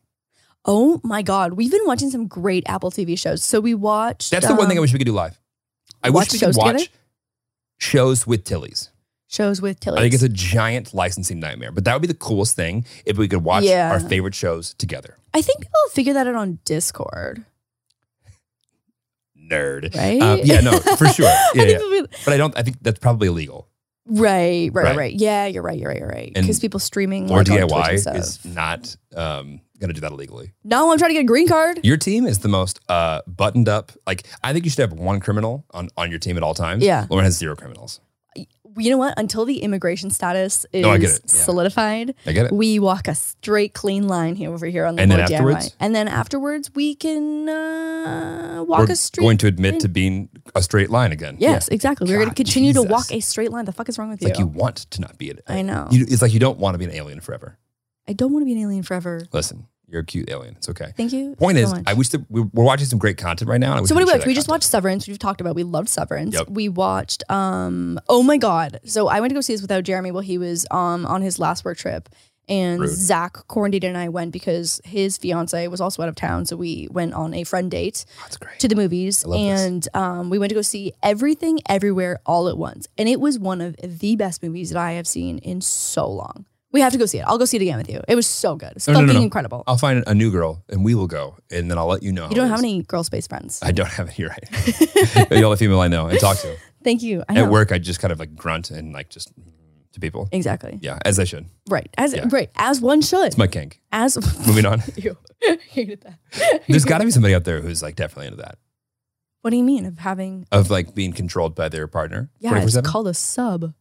Oh my God, we've been watching some great Apple T V shows. So we watched. That's the one thing I um, wish we could do live. I watch wish we could shows watch together? shows with Tilly's. shows with Tilly. I think it's a giant licensing nightmare, but that would be the coolest thing if we could watch Yeah. our favorite shows together. I think people will figure that out on Discord. Nerd. Right? Um, yeah, no, for sure. I Yeah, think yeah. people- But I don't, I think that's probably illegal. Right, right, Right. right, right. Yeah, you're right, you're right, you're right. And- Because people streaming Or like, on D I Twitch Y and stuff. is not um, going to do that illegally. No, I'm trying to get a green card. Your team is the most uh, buttoned up. Like, I think you should have one criminal on, on your team at all times. Yeah. Lauren has zero criminals. You know what? Until the immigration status is No, I get it. Yeah. solidified, I get it. we walk a straight, clean line here over here on the And then Lord D I Y. afterwards? And then afterwards, we can uh, walk We're a straight. going to admit to being a straight line again. Yes, Yeah. exactly. We're going to God, continue Jesus. to walk a straight line. The fuck is wrong with It's like you? you want to not be it. I know. You, it's like you don't want to be an alien forever. I don't want to be an alien forever. Listen, you're a cute alien. It's okay. Thank you. Point so is, much. I wish that we- we're watching some great content right now. and I wish So what could do we share watch? that We just content. watched Severance. We've talked about. We loved Severance. Yep. We watched. Um. Oh my God. So I went to go see this without Jeremy while he was um on his last work trip, and Rude. Zach Corndita and I went because his fiance was also out of town. So we went on a friend date That's great. to the movies, I love this. and um, we went to go see Everything Everywhere All at Once, and it was one of the best movies that I have seen in so long. We have to go see it. I'll go see it again with you. It was so good. It's No, no, fucking no, no. incredible. I'll find a new girl and we will go, and then I'll let you know. You don't how have it is. any girl space friends. I don't have any. You're right. You're the only female I know and talk to. Thank you. I know. At work, I just kind of like grunt and like just mm, to people. Exactly. Yeah, as I should. Right. As Yeah. right. As one should. It's my kink. As Moving on. Ew. Hated that. There's got to be somebody out there who's like definitely into that, What do you mean of having? of like being controlled by their partner. Yeah, it's twenty-four seven? called a sub.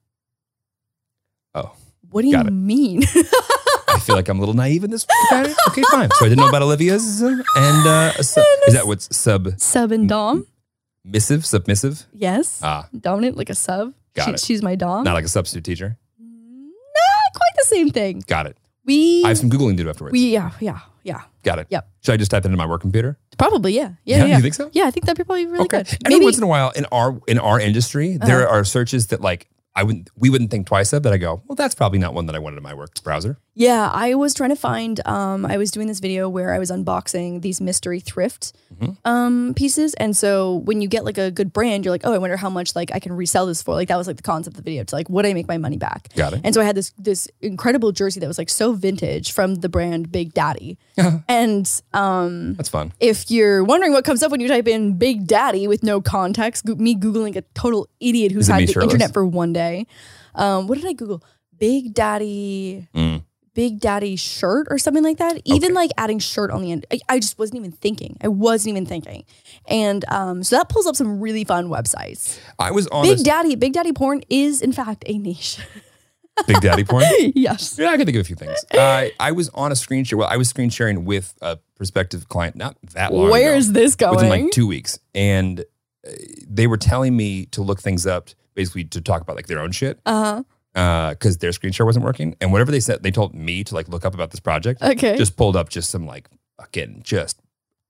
Oh, What do Got you it. mean? I feel like I'm a little naive in this. Okay, okay, fine. So I didn't know about Olivia's and uh, a sub. Is that what's sub Sub and dom. missive, submissive? Yes. Ah, Dominant like a sub. Got She- it. She's my dom. not like a substitute teacher. Not quite the same thing. Got it. We. I have some Googling to do afterwards. We. Yeah. Yeah. Yeah. Got it. Yep. Should I just type that into my work computer? Probably. Yeah. Yeah. Yeah, Yeah. you think so? Yeah. I think that'd be probably really Okay. good. Every Maybe. once in a while in our in our industry, there are searches that like I wouldn't, we wouldn't think twice of it, but I go, well, that's probably not one that I wanted in my work browser. Yeah, I was trying to find, um, I was doing this video where I was unboxing these mystery thrift Mhm. um, pieces. And so when you get like a good brand, you're like, oh, I wonder how much like I can resell this for. Like that was like the concept of the video to like, would I make my money back? Got it. And so I had this this incredible jersey that was like so vintage from the brand Big Daddy. And um, That's fun. if you're wondering what comes up when you type in Big Daddy with no context, go- me Googling a total idiot who's Is it had me the shirtless? internet for one day. Um, what did I Google? Big Daddy... Mm. Big Daddy shirt or something like that. Even Okay. like adding shirt on the end. I, I just wasn't even thinking. I wasn't even thinking. And um, so that pulls up some really fun websites. I was on Big this Daddy, Big Daddy porn is in fact a niche. Big Daddy porn. Yes. Yeah, I can think of a few things. Uh, I was on a screen share. Well, I was screen sharing with a prospective client not that long Where ago. is this Within going? like two weeks. And uh, they were telling me to look things up basically to talk about like their own shit. Uh-huh. Because uh, their screen share wasn't working. And whatever they said, they told me to like look up about this project. Okay. Just pulled up just some like fucking just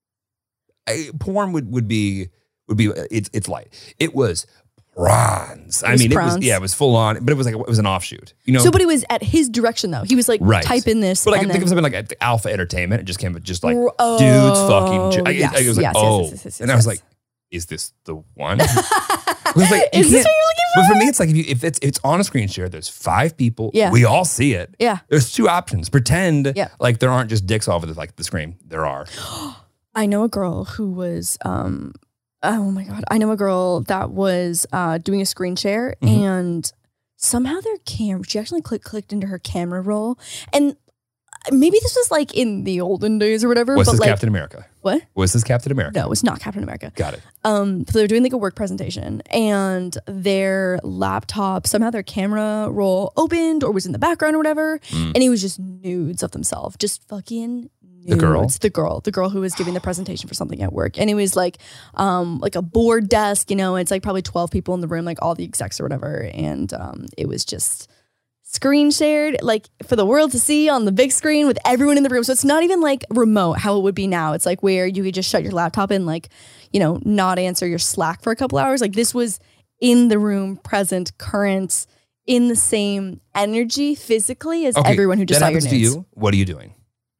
I, porn would, would be would be it's it's light. It was prawns. I was mean, it prawns. was yeah, it was full on, but it was like it was an offshoot. You know, So, but it was at his direction though. He was like, Right. type in this. But like and think of then, something like Alpha Entertainment. It just came with just like Oh, dudes fucking. I, yes, I, I was like, yes, yes, oh, yes, yes, yes, and I was yes. like, is this the one? I was like, you Is this can't- what you're looking But for? for me, it's like if you if it's it's on a screen share, there's five people. Yeah. We all see it. Yeah. There's two options. Pretend Yeah. like there aren't just dicks all over the like the screen. There are. I know a girl who was, um, oh my God. I know a girl that was uh, doing a screen share Mhm. and somehow their camera, she actually click, clicked into her camera roll. And maybe this was like in the olden days or whatever. Was but this like, Captain America? What? Was this Captain America? No, it's not Captain America. Got it. Um, so they were doing like a work presentation and their laptop, somehow their camera roll opened or was in the background or whatever. Mm. And it was just nudes of themselves, just fucking nudes. The girl? The girl, the girl who was giving the presentation for something at work. And it was like, um, like a board desk, you know, it's like probably twelve people in the room, like all the execs or whatever. And, um, it was just screen shared like for the world to see on the big screen with everyone in the room. So it's not even like remote how it would be now. It's like where you could just shut your laptop and like, you know, not answer your Slack for a couple hours. Like this was in the room, present, current, in the same energy physically as Okay, everyone who just that saw your happens to nudes. you. What are you doing?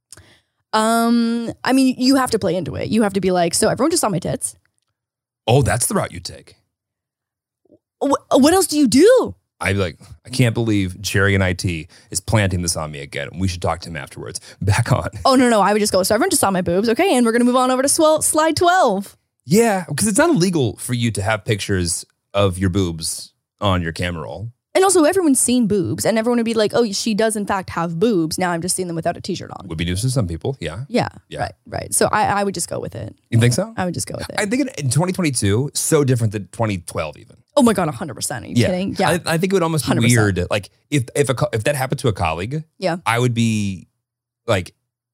Um, I mean, you have to play into it. You have to be like, so everyone just saw my tits. Oh, that's the route you take. Wh- What else do you do? I'd be like, I can't believe Jerry in I T is planting this on me again. We should talk to him afterwards. Back on. Oh, no, no. I would just go, so everyone just saw my boobs. Okay. And we're going to move on over to swell, slide twelve. Yeah, because it's not illegal for you to have pictures of your boobs on your camera roll. And also everyone's seen boobs and everyone would be like, oh, she does in fact have boobs. Now I'm just seeing them without a t-shirt on. Would be news to some people. Yeah. Yeah, Yeah. right, right. So I, I would just go with it. You think so? I would just go with it. I think in, in twenty twenty-two, so different than twenty twelve even. oh my God, one hundred percent. Are you Yeah. kidding? Yeah. I, I think it would almost be one hundred percent. weird. Like if if a, co- if that happened to a colleague, yeah. I would be like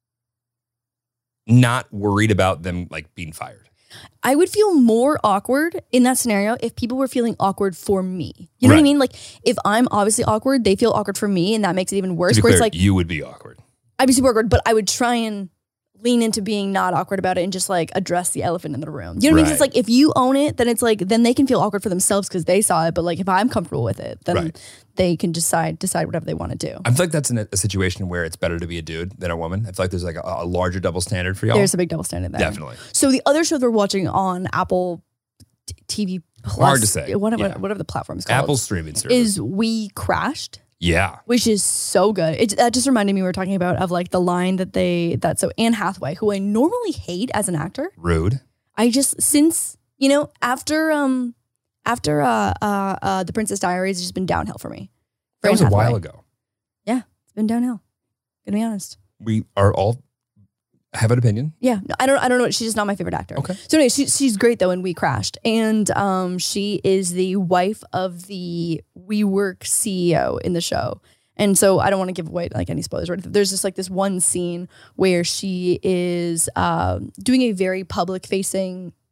not worried about them like being fired. I would feel more awkward in that scenario if people were feeling awkward for me. You know what I Right. mean? Like if I'm obviously awkward, they feel awkward for me and that makes it even worse. To be Where clear, it's like, you would be awkward. I'd be super awkward, but I would try and lean into being not awkward about it and just like address the elephant in the room. You know what I mean? 'Cause It's Right. like if you own it, then it's like then they can feel awkward for themselves because they saw it. But like if I'm comfortable with it, then Right. they can decide decide whatever they want to do. I feel like that's in a, a situation where it's better to be a dude than a woman. I feel like there's like a, a larger double standard for y'all. There's a big double standard there. Definitely. So the other show they're watching on Apple t- T V Plus, Hard to say. whatever Yeah. whatever the platform is called, Apple's streaming service. is We Crashed. yeah. Which is so good. It, that just reminded me we were talking about of like the line that they that so Anne Hathaway, who I normally hate as an actor, Rude. I just since you know after um after uh uh, uh the Princess Diaries, it's just been downhill for me. For That was Anne a while Hathaway. ago. Yeah, it's been downhill. Gonna be honest. We are all have an opinion. Yeah, no, I don't. I don't know. She's just not my favorite actor. Okay. So anyway, she, she's great though in We Crashed, and um, she is the wife of the WeWork C E O in the show. And so I don't want to give away like any spoilers. Right? There's just like this one scene where she is uh, doing a very public facing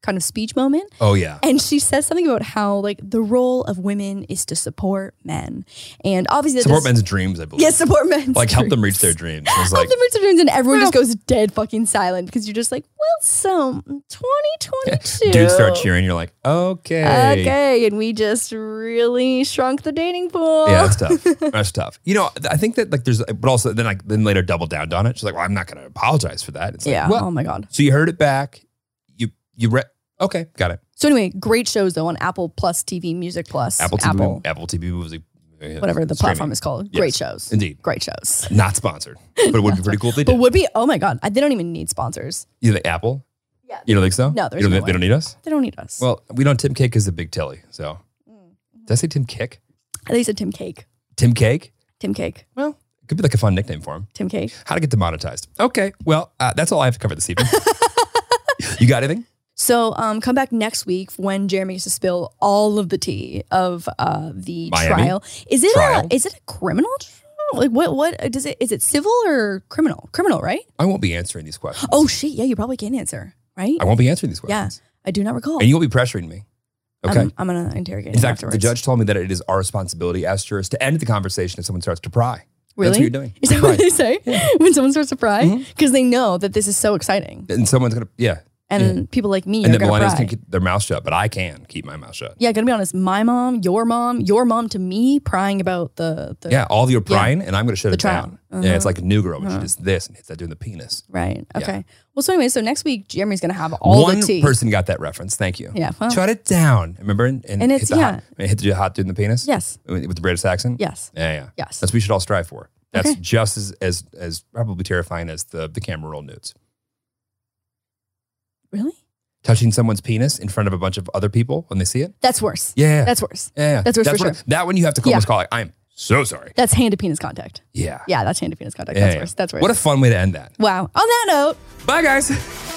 kind of speech moment. Oh, yeah. And she says something about how like the role of women is to support men. And obviously that Support does- men's dreams, I believe. Yes, support men's Like help them dreams. reach their dreams. It was Help like, them reach their dreams, and everyone well- just goes dead fucking silent because you're just like, well, so twenty twenty-two. dudes start cheering. You're like, okay. Okay, and we just really shrunk the dating pool. Yeah, that's tough. That's tough. You know, I think that like there's, but also then like then later double down on it. She's like, well, I'm not going to apologize for that. It's like, Yeah. well, Oh my god. so you heard it back. You you read. Okay, got it. So anyway, great shows though on Apple Plus T V, Music Plus, Apple T V, Apple, Apple T V Music, uh, whatever the streaming. platform is called. Yes, Great shows. indeed. Great shows. Not sponsored, but it would be pretty cool if they But did. would be, oh my god, I- they don't even need sponsors. You think Apple? Yeah. You don't think so? No, there's you don't, no think- They way. don't need us. They don't need us. Well, we know Tim Cake is a big Tilly. So, did I say Tim Kick? I think said Tim Cake. Tim Cake? Tim Cake. Well, it could be like a fun nickname for him. Tim Cake. How to get demonetized? Okay, well, uh, that's all I have to cover this evening. You got anything? So um, come back next week when Jeremy gets to spill all of the tea of uh, the Miami? trial. Is it Trial? a is it a criminal trial? Like what what does it is it civil or criminal? Criminal, right? I won't be answering these questions. Oh shit, yeah, you probably can answer, right? I won't be answering these Yeah, questions. I do not recall. And you won't be pressuring me. Okay. I'm, I'm gonna interrogate In him fact, afterwards. the judge told me that it is our responsibility as jurors to end the conversation if someone starts to pry. Really? That's what you're doing. Is that Pry. what they say when someone starts to pry? Mm-hmm. Because they know that this is so exciting, And someone's gonna, yeah. and yeah. people like me And are then gonna millennials pry. can keep their mouth shut, but I can keep my mouth shut. Yeah, gonna be honest. My mom, your mom, your mom to me prying about the, the Yeah, all of you are prying, and I'm going to shut The it trial. down. Uh-huh. Yeah, it's like a new girl when she does this and hits that doing the penis. right. Yeah. Okay. Well, so anyway, so next week Jeremy's gonna have all One the tea. person got that reference. Thank you. Yeah, well. Shut it down. Remember? And, And it's- hit the yeah. hot, hit the hot dude in the penis? Yes. With with the British accent? Yes. Yeah, yeah. Yes. That's what we should all strive for. That's Okay. just as, as as probably terrifying as the, the camera roll nudes. Really? Touching someone's penis in front of a bunch of other people when they see it? That's worse. Yeah. That's worse. Yeah, yeah. That's worse for what- sure. That one you have to Yeah. almost call like, I'm so sorry. That's hand to penis contact. Yeah. Yeah, that's hand to penis contact. Yeah, That's yeah. worse. That's worse. What a fun way to end that. wow. On that note. Bye, guys.